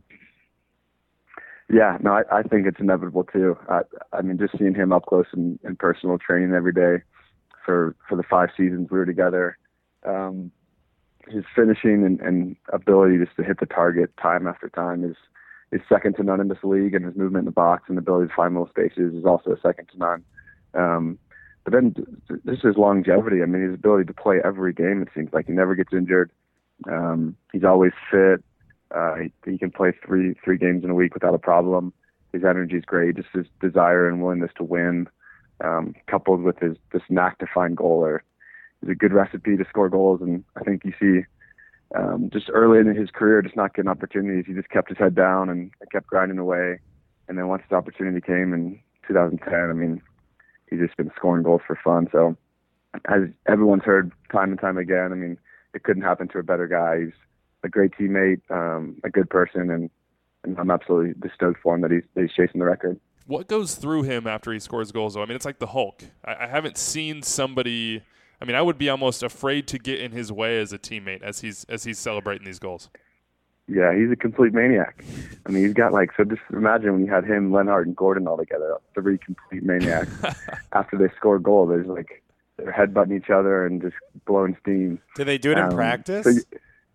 Yeah, no, I, I think it's inevitable too. I, I mean, just seeing him up close and, and personal training every day for for the five seasons we were together. Um, his finishing and, and ability just to hit the target time after time is is second to none in this league, and his movement in the box and ability to find little spaces is also second to none. Um, but then this is longevity. I mean, his ability to play every game, it seems like he never gets injured. Um, he's always fit. Uh, he, he can play three three games in a week without a problem. His energy is great. Just his desire and willingness to win, um, coupled with his this knack to find goal, are, is a good recipe to score goals. And I think you see Um, just early in his career, just not getting opportunities. He just kept his head down and kept grinding away. And then once the opportunity came in two thousand ten, I mean, he's just been scoring goals for fun. So as everyone's heard time and time again, I mean, it couldn't happen to a better guy. He's a great teammate, um, a good person, and, and I'm absolutely just stoked for him that he's, that he's chasing the record. What goes through him after he scores goals, though? I mean, it's like the Hulk. I, I haven't seen somebody – I mean, I would be almost afraid to get in his way as a teammate as he's as he's celebrating these goals. Yeah, he's a complete maniac. I mean, he's got like, so just imagine when you had him, Lenhart, and Gordon all together, three complete maniacs. After they score a goal, there's like, they're headbutting each other and just blowing steam. Do they do it in um, practice? So you,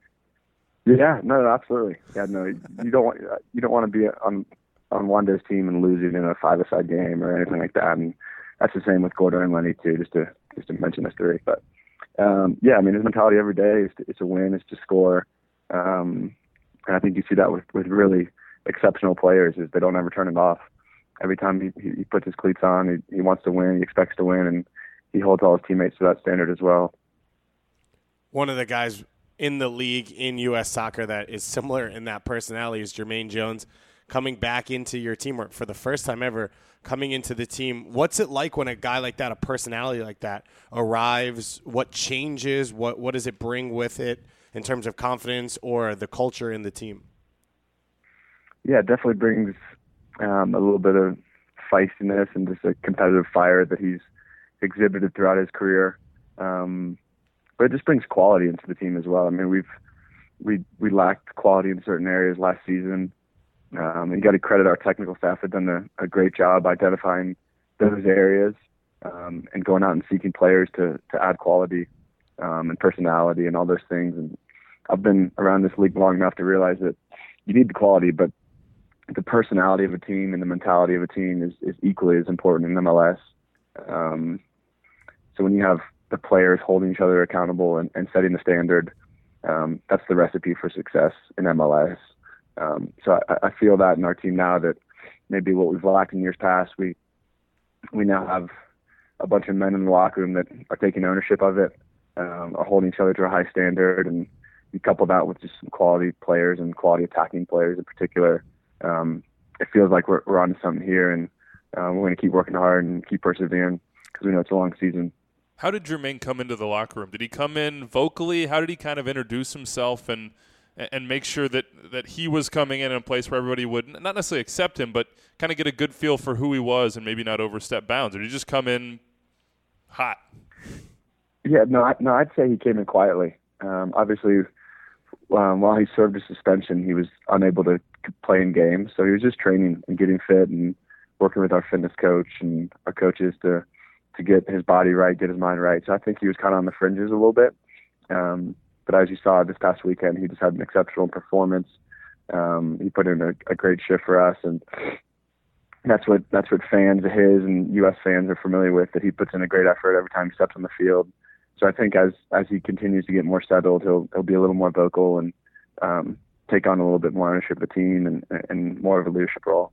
yeah, no, no, absolutely. Yeah, no, you don't want you don't want to be on on Wando's team and losing in a five-a-side game or anything like that. And that's the same with Gordon and Lenny too. Just to just to mention this three, but um, yeah, I mean, his mentality every day is to, it's a win, it's to score. Um, and I think you see that with, with really exceptional players is they don't ever turn it off. Every time he, he puts his cleats on, he, he wants to win, he expects to win, and he holds all his teammates to that standard as well. One of the guys in the league in U S soccer that is similar in that personality is Jermaine Jones, coming back into your team for the first time ever, coming into the team. What's it like when a guy like that, a personality like that, arrives? What changes? What what does it bring with it in terms of confidence or the culture in the team? Yeah, it definitely brings um, a little bit of feistiness and just a competitive fire that he's exhibited throughout his career. Um, but it just brings quality into the team as well. I mean, we've we we lacked quality in certain areas last season. Um, you got to credit our technical staff have done a, a great job identifying those areas um, and going out and seeking players to, to add quality um, and personality and all those things. And I've been around this league long enough to realize that you need the quality, but the personality of a team and the mentality of a team is, is equally as important in M L S. Um, so when you have the players holding each other accountable and, and setting the standard, um, that's the recipe for success in M L S. Um, so I, I feel that in our team now that maybe what we've lacked in years past, we we now have a bunch of men in the locker room that are taking ownership of it, um, are holding each other to a high standard, and you couple that with just some quality players and quality attacking players in particular. Um, it feels like we're, we're on to something here, and um, we're going to keep working hard and keep persevering because we know it's a long season. How did Jermaine come into the locker room? Did he come in vocally? How did he kind of introduce himself and and make sure that, that he was coming in in a place where everybody would not necessarily accept him, but kind of get a good feel for who he was and maybe not overstep bounds? Or did he just come in hot? Yeah, no, I, no, I'd say he came in quietly. Um, obviously, um, while he served a suspension, he was unable to play in games, so he was just training and getting fit and working with our fitness coach and our coaches to to get his body right, get his mind right. So I think he was kind of on the fringes a little bit. Um, but as you saw this past weekend, he just had an exceptional performance. Um, he put in a, a great shift for us, and that's what that's what fans of his and U S fans are familiar with, that he puts in a great effort every time he steps on the field. So I think as as he continues to get more settled, he'll he'll be a little more vocal and um, take on a little bit more ownership of the team and, and more of a leadership role.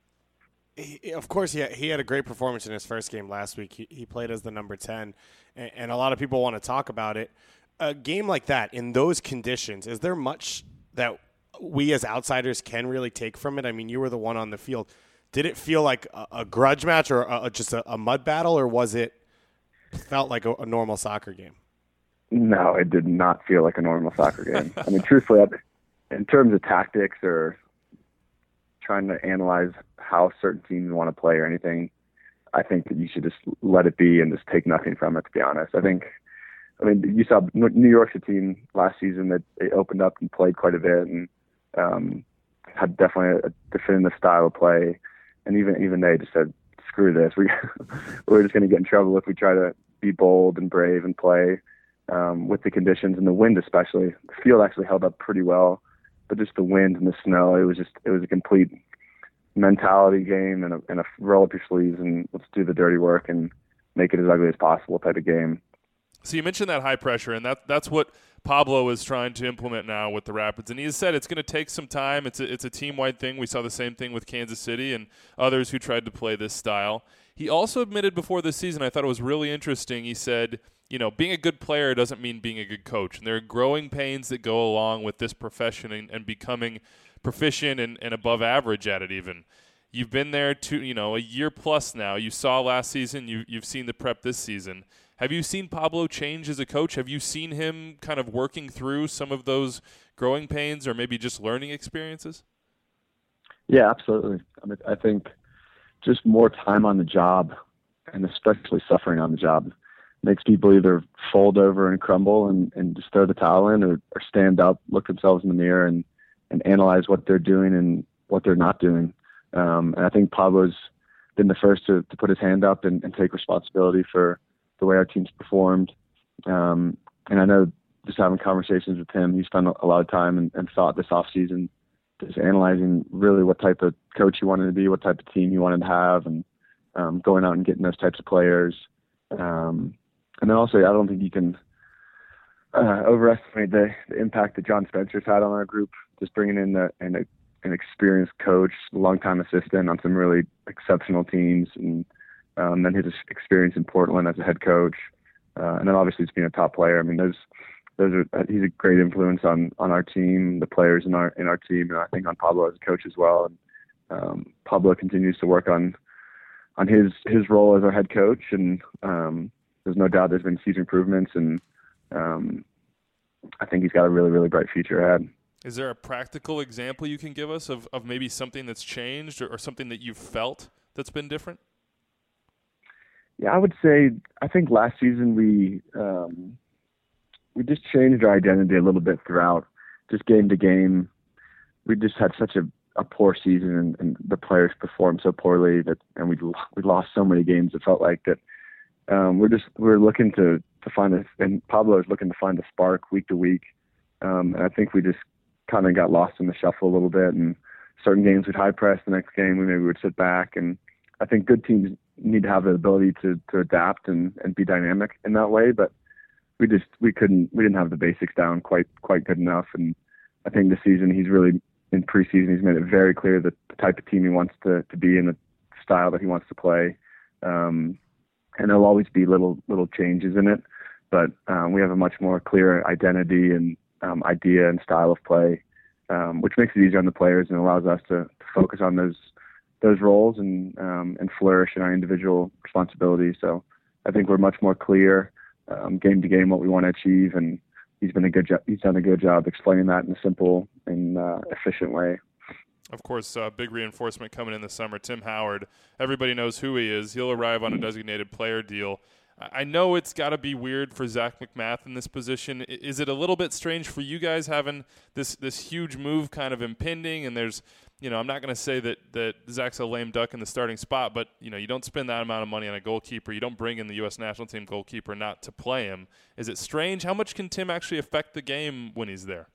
He, of course, he, he had a great performance in his first game last week. He, he played as the number ten, and, and a lot of people want to talk about it. A game like that, in those conditions, is there much that we as outsiders can really take from it? I mean, you were the one on the field. Did it feel like a, a grudge match or a, just a, a mud battle, or was it felt like a, a normal soccer game? No, it did not feel like a normal soccer game. I mean, truthfully, in terms of tactics or trying to analyze how certain teams want to play or anything, I think that you should just let it be and just take nothing from it, to be honest. I think, I mean, you saw New York's a team last season that they opened up and played quite a bit and um, had definitely a definitive style of play. And even even they just said, screw this. We, we're just going to get in trouble if we try to be bold and brave and play um, with the conditions and the wind especially. The field actually held up pretty well. But just the wind and the snow, it was just it was a complete mentality game and a, and a roll up your sleeves and let's do the dirty work and make it as ugly as possible type of game. So you mentioned that high pressure, and that that's what Pablo is trying to implement now with the Rapids. And he has said it's going to take some time. It's a, it's a team-wide thing. We saw the same thing with Kansas City and others who tried to play this style. He also admitted before this season, I thought it was really interesting, he said, you know, being a good player doesn't mean being a good coach. And there are growing pains that go along with this profession and, and becoming proficient and, and above average at it even. You've been there to, you know, a year plus now. You saw last season. You, you've seen the prep this season. Have you seen Pablo change as a coach? Have you seen him kind of working through some of those growing pains or maybe just learning experiences? Yeah, absolutely. I mean, I think just more time on the job and especially suffering on the job makes people either fold over and crumble and, and just throw the towel in or, or stand up, look themselves in the mirror and, and analyze what they're doing and what they're not doing. Um, and I think Pablo's been the first to, to put his hand up and, and take responsibility for the way our team's performed. Um, and I know just having conversations with him, he spent a lot of time and, and thought this offseason just analyzing really what type of coach he wanted to be, what type of team he wanted to have, and um, going out and getting those types of players. Um, and then also, I don't think you can uh, overestimate the, the impact that John Spencer's had on our group, just bringing in the, an, an experienced coach, a longtime assistant on some really exceptional teams, and um, then his experience in Portland as a head coach. Uh, and then obviously just being a top player. I mean, those those are he's a great influence on, on our team, the players in our in our team, and I think on Pablo as a coach as well. And um, Pablo continues to work on on his his role as our head coach, and um, there's no doubt there's been huge improvements, and um, I think he's got a really really bright future ahead. Is there a practical example you can give us of, of maybe something that's changed or, or something that you've felt that's been different? Yeah, I would say I think last season we um, we just changed our identity a little bit throughout, just game to game. We just had such a, a poor season, and, and the players performed so poorly that, and we we lost so many games. It felt like that um, we're just we're looking to to find a, and Pablo is looking to find a spark week to week, um, and I think we just kind of got lost in the shuffle a little bit. And certain games we'd high press, the next game we maybe would sit back, and I think good teams need to have the ability to, to adapt and, and be dynamic in that way. But we just, we couldn't, we didn't have the basics down quite, quite good enough. And I think this season he's really, in preseason, he's made it very clear that the type of team he wants to, to be and the style that he wants to play. Um, and there'll always be little, little changes in it, but um, we have a much more clear identity and um, idea and style of play, um, which makes it easier on the players and allows us to, to focus on those those roles and um, and flourish in our individual responsibilities. So I think we're much more clear um, game to game what we want to achieve, and he's been a good job. He's done a good job explaining that in a simple and uh, efficient way. Of course, uh, big reinforcement coming in the summer. Tim Howard, everybody knows who he is. He'll arrive on a designated player deal. I know it's got to be weird for Zach McMath in this position. Is it a little bit strange for you guys having this this huge move kind of impending? And there's, you know, I'm not going to say that, that Zach's a lame duck in the starting spot, but, you know, you don't spend that amount of money on a goalkeeper. You don't bring in the U S national team goalkeeper not to play him. Is it strange? How much can Tim actually affect the game when he's there?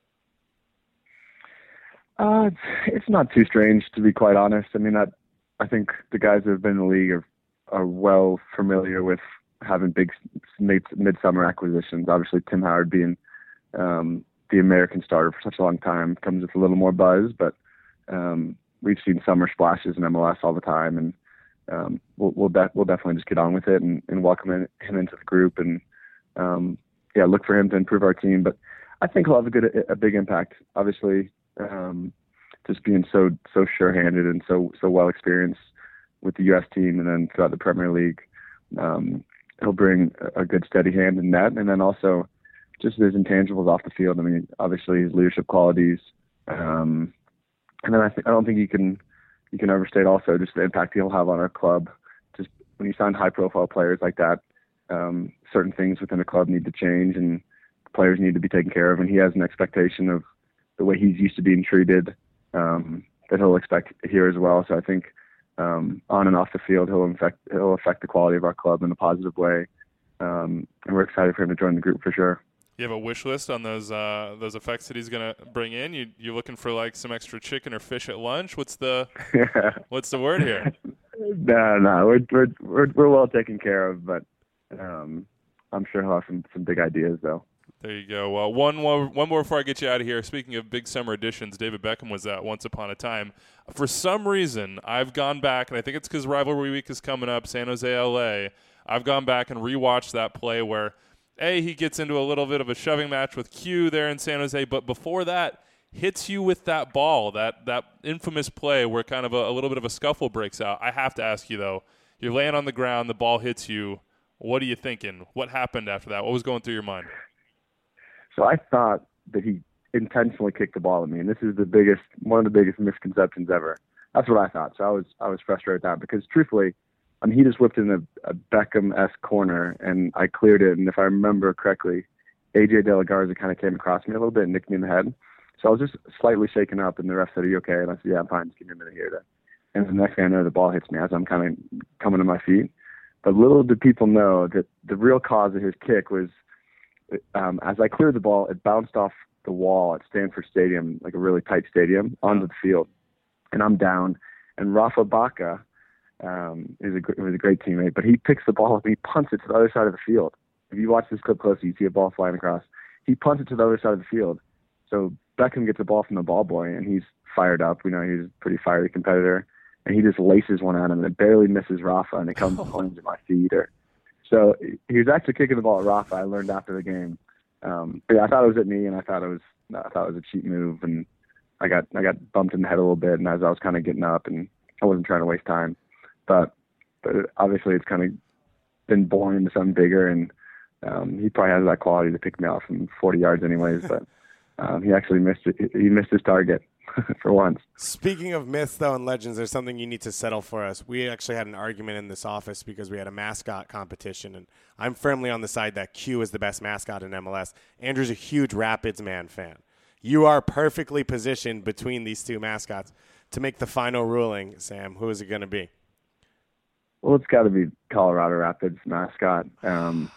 Uh, it's, it's not too strange, to be quite honest. I mean, I, I think the guys that have been in the league are, are well familiar with having big mid, midsummer acquisitions. Obviously, Tim Howard being um, the American starter for such a long time comes with a little more buzz, but um, we've seen summer splashes in M L S all the time, and um, we'll we'll, de- we'll definitely just get on with it and, and welcome in, him into the group, and um, yeah, look for him to improve our team. But I think he'll have a good a big impact. Obviously, um, just being so so sure-handed and so so well experienced with the U S team and then throughout the Premier League. Um, he'll bring a good steady hand in net, and then also just his intangibles off the field. I mean, obviously his leadership qualities, um, and then I think I don't think you can you can overstate also just the impact he'll have on our club. Just when you sign high-profile players like that, um, certain things within the club need to change, and players need to be taken care of. And he has an expectation of the way he's used to being treated um, that he'll expect here as well. So I think. Um, on and off the field, he'll affect he'll affect the quality of our club in a positive way, um, and we're excited for him to join the group for sure. You have a wish list on those uh, those effects that he's going to bring in. You you looking for like some extra chicken or fish at lunch? What's the what's the word here? No, no, we're we're we're, we're well taken care of, but um, I'm sure he'll have some, some big ideas though. There you go. Well, one more, one more before I get you out of here. Speaking of big summer editions, David Beckham was at Once Upon a Time. For some reason, I've gone back, and I think it's because Rivalry Week is coming up, San Jose, L A. I've gone back and rewatched that play where, A, he gets into a little bit of a shoving match with Q there in San Jose, but before that, hits you with that ball, that that infamous play where kind of a, a little bit of a scuffle breaks out. I have to ask you, though, you're laying on the ground, the ball hits you. What are you thinking? What happened after that? What was going through your mind? So I thought that he intentionally kicked the ball at me, and this is the biggest, one of the biggest misconceptions ever. That's what I thought. So I was, I was frustrated with that because, truthfully, I mean, he just whipped in a, a Beckham-esque corner, and I cleared it. And if I remember correctly, A J De La Garza kind of came across me a little bit and nicked me in the head. So I was just slightly shaken up, and the ref said, "Are you okay?" And I said, "Yeah, I'm fine. Just give me a minute here." To, and the next thing I know, the ball hits me as I'm kind of coming to my feet. But little did people know that the real cause of his kick was. Um, as I cleared the ball, it bounced off the wall at Stanford Stadium, like a really tight stadium, onto the field. And I'm down. And Rafa Baca um, is a, was a great teammate, but he picks the ball up and he punts it to the other side of the field. If you watch this clip closely, you see a ball flying across. He punts it to the other side of the field. So Beckham gets a ball from the ball boy, and he's fired up. We know he's a pretty fiery competitor. And he just laces one at him, and it barely misses Rafa, and it comes home to my feet. Or, So he was actually kicking the ball at Rafa. I learned after the game. Um, but yeah, I thought it was at me, and I thought it was I thought it was a cheap move, and I got I got bumped in the head a little bit, and as I was kind of getting up, and I wasn't trying to waste time, but but obviously it's kind of been born into something bigger, and um, he probably has that quality to pick me off from forty yards, anyways. But um, he actually missed it. He missed his target. For once. Speaking of myths, though, and legends, there's something you need to settle for us. We actually had an argument in this office because we had a mascot competition, and I'm firmly on the side that Q is the best mascot in M L S. Andrew's a huge Rapids Man fan. You are perfectly positioned between these two mascots to make the final ruling, Sam. Who is it going to be? Well, it's got to be Colorado Rapids mascot. Um,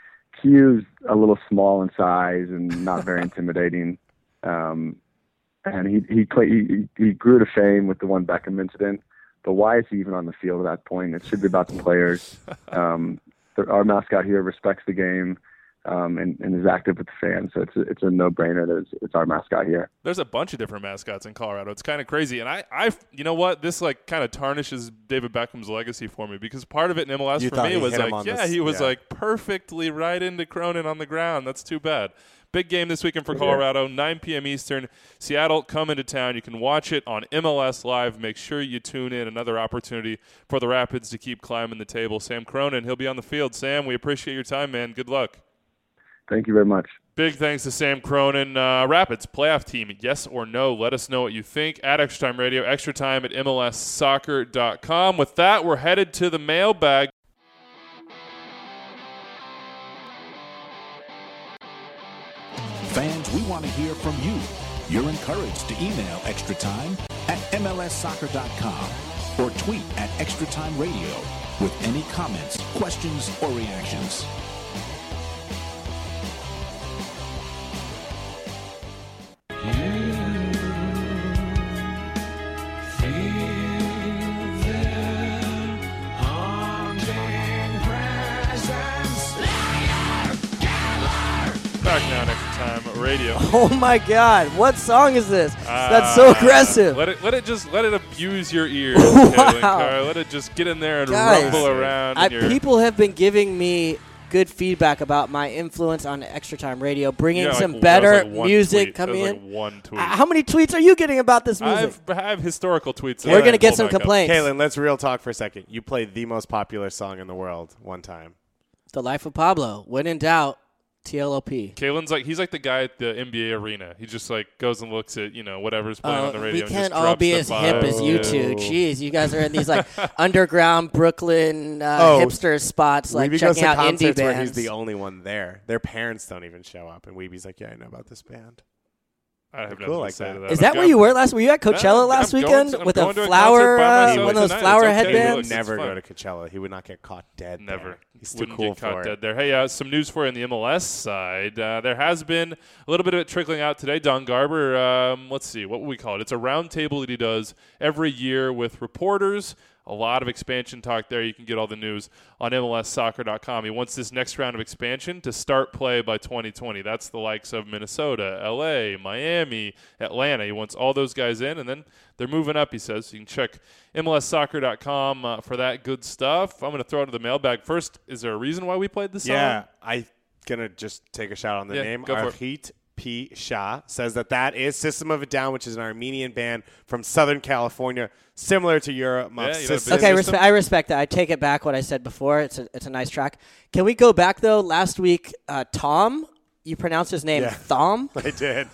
Q's a little small in size and not very intimidating. Um And he he, play, he he grew to fame with the one Beckham incident. But why is he even on the field at that point? It should be about the players. Um, the, our mascot here respects the game um, and, and is active with the fans. So it's a, it's a no-brainer that it's, it's our mascot here. There's a bunch of different mascots in Colorado. It's kind of crazy. And I, I, you know what? This like kind of tarnishes David Beckham's legacy for me because part of it in M L S you for me was like, yeah, this, he was yeah. like perfectly right into Cronin on the ground. That's too bad. Big game this weekend for Colorado, nine p.m. Eastern. Seattle coming to town. You can watch it on M L S Live. Make sure you tune in. Another opportunity for the Rapids to keep climbing the table. Sam Cronin, he'll be on the field. Sam, we appreciate your time, man. Good luck. Thank you very much. Big thanks to Sam Cronin. Uh, Rapids playoff team, yes or no? Let us know what you think at Extra Time Radio, Extra Time at M L S soccer dot com. With that, we're headed to the mailbag. Fans, we want to hear from you. You're encouraged to email Extra Time at M L S soccer dot com or tweet at Extra Time Radio with any comments, questions, or reactions. Back now on Extra Time Radio. Oh my God! What song is this? Uh, That's so aggressive. Let it, let it just, let it abuse your ears. Wow. Carr. Let it just get in there and Guys, rumble around. I, in your people have been giving me good feedback about my influence on Extra Time Radio, bringing yeah, some like, better like music tweet. coming like in. One tweet. Uh, how many tweets are you getting about this music? I've, I have historical tweets. We're going to get some complaints. Kaylin, let's real talk for a second. You played the most popular song in the world one time. The Life of Pablo. When in doubt, T L O P. Kalen's like, he's like the guy at the N B A arena. He just like goes and looks at, you know, whatever's playing uh, on the radio. We can't and just all be as the hip vibe. as you two. Jeez, you guys are in these like underground Brooklyn uh, Oh, hipster spots, like Weeby goes checking to out indie concerts where bands. he's the only one there. Their parents don't even show up, and Weeby's like, "Yeah, I know about this band." I have Cool nothing like to say that. to that. Is I'm that where going- you were last? Were you at Coachella No, last I'm weekend going to- with I'm a going to a flower, concert by uh, myself one of those tonight. flower It's okay. headbands? It's Never fun. go to Coachella. He would not get caught dead. Never. there. He's too Wouldn't cool get caught for dead it. there. Hey, uh, some news for you on the M L S side. Uh, there has been a little bit of it trickling out today. Don Garber, um, let's see, what would we call it? It's a round table that he does every year with reporters. A lot of expansion talk there. You can get all the news on M L S soccer dot com. He wants this next round of expansion to start play by twenty twenty. That's the likes of Minnesota, L A, Miami, Atlanta. He wants all those guys in, and then they're moving up, he says. So you can check M L S soccer dot com uh, for that good stuff. I'm going to throw it to the mailbag. First, is there a reason why we played this song? Yeah, I'm going to just take a shot on the Yeah, name. go for it. Arhit P. Shah says that that is System of a Down, which is an Armenian band from Southern California, similar to Europe. Yeah, you know, System. Okay, System? respe- I respect that. I take it back what I said before. It's a it's a nice track. Can we go back though? Last week, uh, Tom, you pronounced his name Yeah. Thom. I did.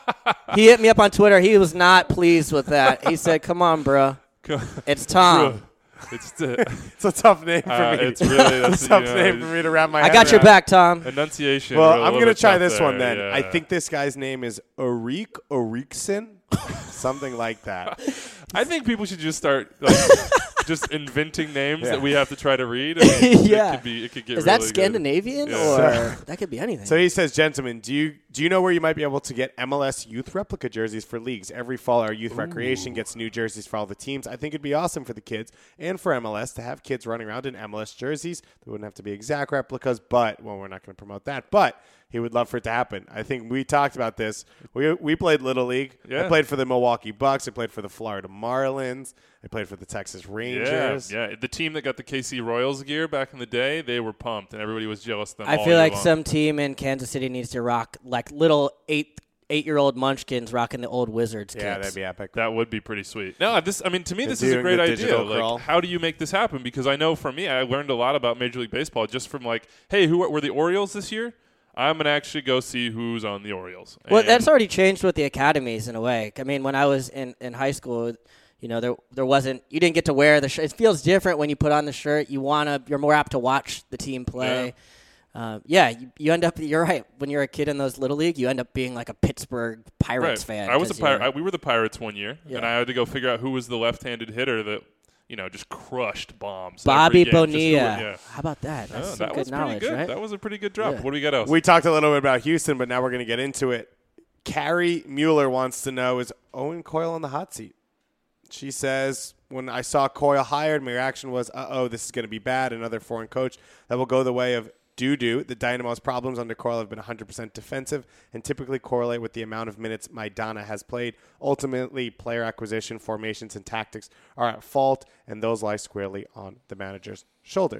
He hit me up on Twitter. He was not pleased with that. He said, "Come on, bro, it's Tom." It's, the, It's a tough name for uh, me. it's really it's that's, a tough you know, name for me to wrap my I head got your around. back, Tom. Enunciation. Well, really a I'm little going to bit try tough this one there, then. yeah. I think this guy's name is Arik Orikson, something like that. I think people should just start like, just inventing names Yeah. that we have to try to read. I mean, Yeah. it could be. It could get Is that really Scandinavian Yeah. or that could be anything? So he says, gentlemen, do you do you know where you might be able to get M L S youth replica jerseys for leagues? Every fall, our youth recreation gets new jerseys for all the teams. I think it'd be awesome for the kids and for M L S to have kids running around in M L S jerseys. They wouldn't have to be exact replicas, but, well, we're not going to promote that. But he would love for it to happen. I think we talked about this. We we played Little League. Yeah. I played for the Milwaukee Bucks. I played for the Florida Marlins. I played for the Texas Rangers. Yeah, yeah. The team that got the K C Royals gear back in the day, they were pumped, and everybody was jealous of them. I all feel year like long. some team in Kansas City needs to rock like little eight eight year old munchkins rocking the old Wizards Yeah, kicks. that'd be epic. That would be pretty sweet. No, this. I mean, to me, They're this is a doing great the idea. digital Like, crawl. how do you make this happen? Because I know for me, I learned a lot about Major League Baseball just from like, hey, who were the Orioles this year? I'm gonna actually go see who's on the Orioles. Well, And- that's already changed with the academies in a way. I mean, when I was in, in high school, you know, there there wasn't you didn't get to wear the shirt. It feels different when you put on the shirt. You wanna you're more apt to watch the team play. Yeah, um, yeah you, you end up. You're right. When you're a kid in those little league, you end up being like a Pittsburgh Pirates right. fan. I was a 'cause pirate. you're- I, we were the Pirates one year, Yeah. and I had to go figure out who was the left-handed hitter that you know just crushed bombs. Bobby every game. Just who Bonilla. would- yeah. How about that? That's Oh, some that good was knowledge, pretty good. right? That was a pretty good drop. Yeah. What do we got else? We talked a little bit about Houston, but now we're going to get into it. Carrie Mueller wants to know, is Owen Coyle on the hot seat? She says, when I saw Coyle hired, my reaction was, uh-oh, this is going to be bad. Another foreign coach that will go the way of doo-doo. The Dynamo's problems under Coyle have been one hundred percent defensive and typically correlate with the amount of minutes Maidana has played. Ultimately, player acquisition, formations, and tactics are at fault, and those lie squarely on the manager's shoulders.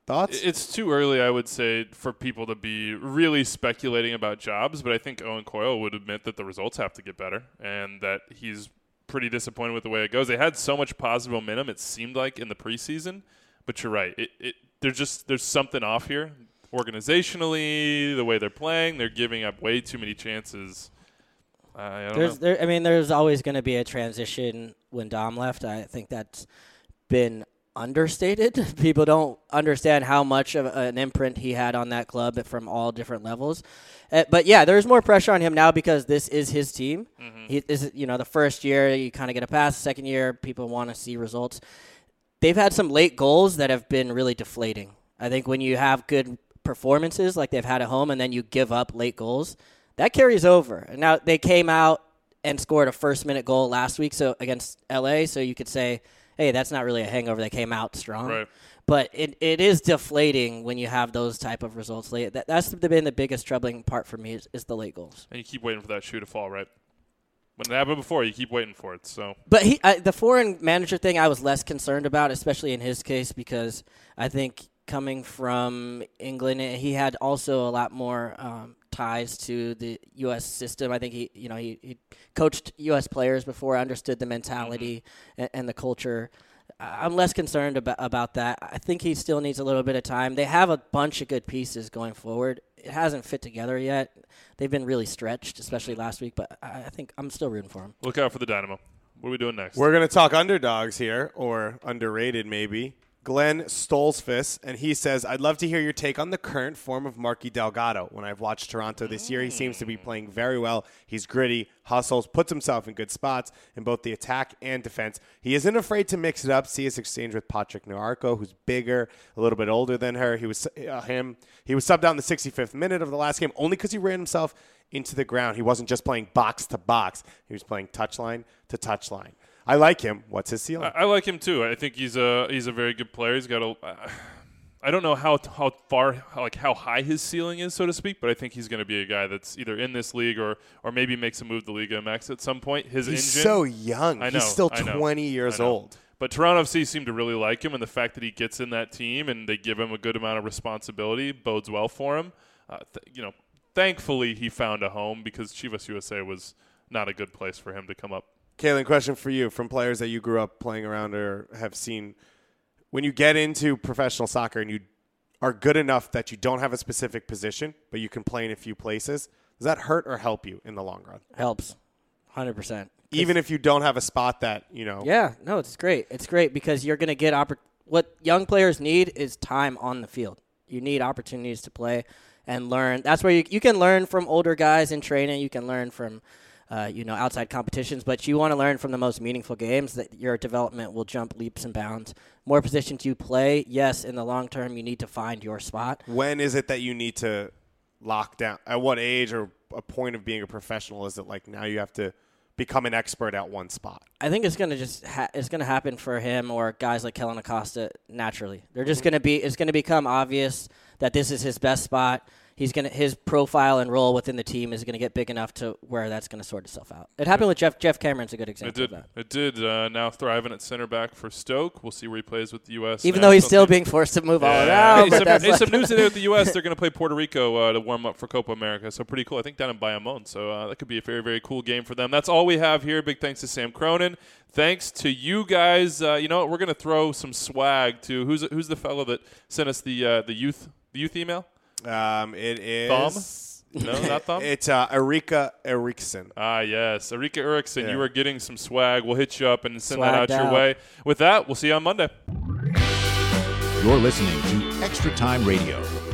Thoughts? It's too early, I would say, for people to be really speculating about jobs, but I think Owen Coyle would admit that the results have to get better and that he's pretty disappointed with the way it goes. They had so much positive momentum, it seemed like, in the preseason, but you're right. It, it, there's just there's something off here. Organizationally, the way they're playing, they're giving up way too many chances. Uh, I don't there's, know. There, I mean, there's always going to be a transition when Dom left. I think that's been understated. People don't understand how much of an imprint he had on that club from all different levels. Uh, but yeah, there's more pressure on him now because this is his team. Mm-hmm. He this is, you know, the first year you kind of get a pass. The second year, people want to see results. They've had some late goals that have been really deflating. I think when you have good performances like they've had at home and then you give up late goals, that carries over. And now they came out and scored a first minute goal last week so against L A, so you could say, hey, that's not really a hangover. They came out strong. Right. But it, it is deflating when you have those type of results late. That, that's been the biggest troubling part for me is, is the late goals. And you keep waiting for that shoe to fall, right? When it happened before, you keep waiting for it. So, But he, I, the foreign manager thing I was less concerned about, especially in his case, because I think coming from England, he had also a lot more um, ties to the U S system. I think he, you know, he, he coached U S players before, understood the mentality mm-hmm. and, and the culture. I'm less concerned about about that. I think he still needs a little bit of time. They have a bunch of good pieces going forward. It hasn't fit together yet. They've been really stretched, especially last week, but I think I'm still rooting for him. Look out for the Dynamo. What are we doing next? We're going to talk underdogs here, or underrated maybe. Glenn Stolzfus, and he says, I'd love to hear your take on the current form of Marky Delgado. When I've watched Toronto this year, he seems to be playing very well. He's gritty, hustles, puts himself in good spots in both the attack and defense. He isn't afraid to mix it up. See his exchange with Patrick Narco, who's bigger, a little bit older than her. He was uh, him. He was subbed out in the sixty-fifth minute of the last game only because he ran himself into the ground. He wasn't just playing box to box. He was playing touchline to touchline. I like him. What's his ceiling? I, I like him too. I think he's a he's a very good player. He's got a. Uh, I don't know how how far how, like how high his ceiling is, so to speak, but I think he's going to be a guy that's either in this league or or maybe makes a move to Liga M X at some point. His he's engine, so young. I know, he's still I know, twenty years I know. old. But Toronto F C seem to really like him, and the fact that he gets in that team and they give him a good amount of responsibility bodes well for him. Uh, th- you know, thankfully he found a home because Chivas U S A was not a good place for him to come up. Kaylin, question for you from players that you grew up playing around or have seen. When you get into professional soccer and you are good enough that you don't have a specific position, but you can play in a few places, does that hurt or help you in the long run? Helps, one hundred percent. Even if you don't have a spot that, you know. Yeah, no, it's great. It's great because you're going to get oppor- – what young players need is time on the field. You need opportunities to play and learn. That's where you you can learn from older guys in training. You can learn from – Uh, you know, outside competitions, but you want to learn from the most meaningful games that your development will jump leaps and bounds. More positions you play, yes, in the long term, you need to find your spot. When is it that you need to lock down? At what age or a point of being a professional is it like now you have to become an expert at one spot? I think it's going to just ha- it's going to happen for him or guys like Kellen Acosta naturally. They're just going to be it's going to become obvious that this is his best spot. He's gonna his profile and role within the team is gonna get big enough to where that's gonna sort itself out. It happened with Jeff Jeff Cameron's a good example it did, of that. It did. Uh, now thriving at center back for Stoke. We'll see where he plays with the U S. Even though he's still being forced to move yeah. all around. Hey, but some, that's hey, like some news today with the U S. They're going to play Puerto Rico uh, to warm up for Copa America. So pretty cool. I think down in Bayamon. So uh, that could be a very, very cool game for them. That's all we have here. Big thanks to Sam Cronin. Thanks to you guys. Uh, you know what? We're going to throw some swag to who's who's the fellow that sent us the uh, the youth the youth email. Um, it is Thumb? No, not Thumb. It's uh, Erika Eriksson. Ah, yes, Erika Eriksson. Yeah. You are getting some swag. We'll hit you up and send Swagged that out, out your way. With that, we'll see you on Monday. You're listening to Extra Time Radio.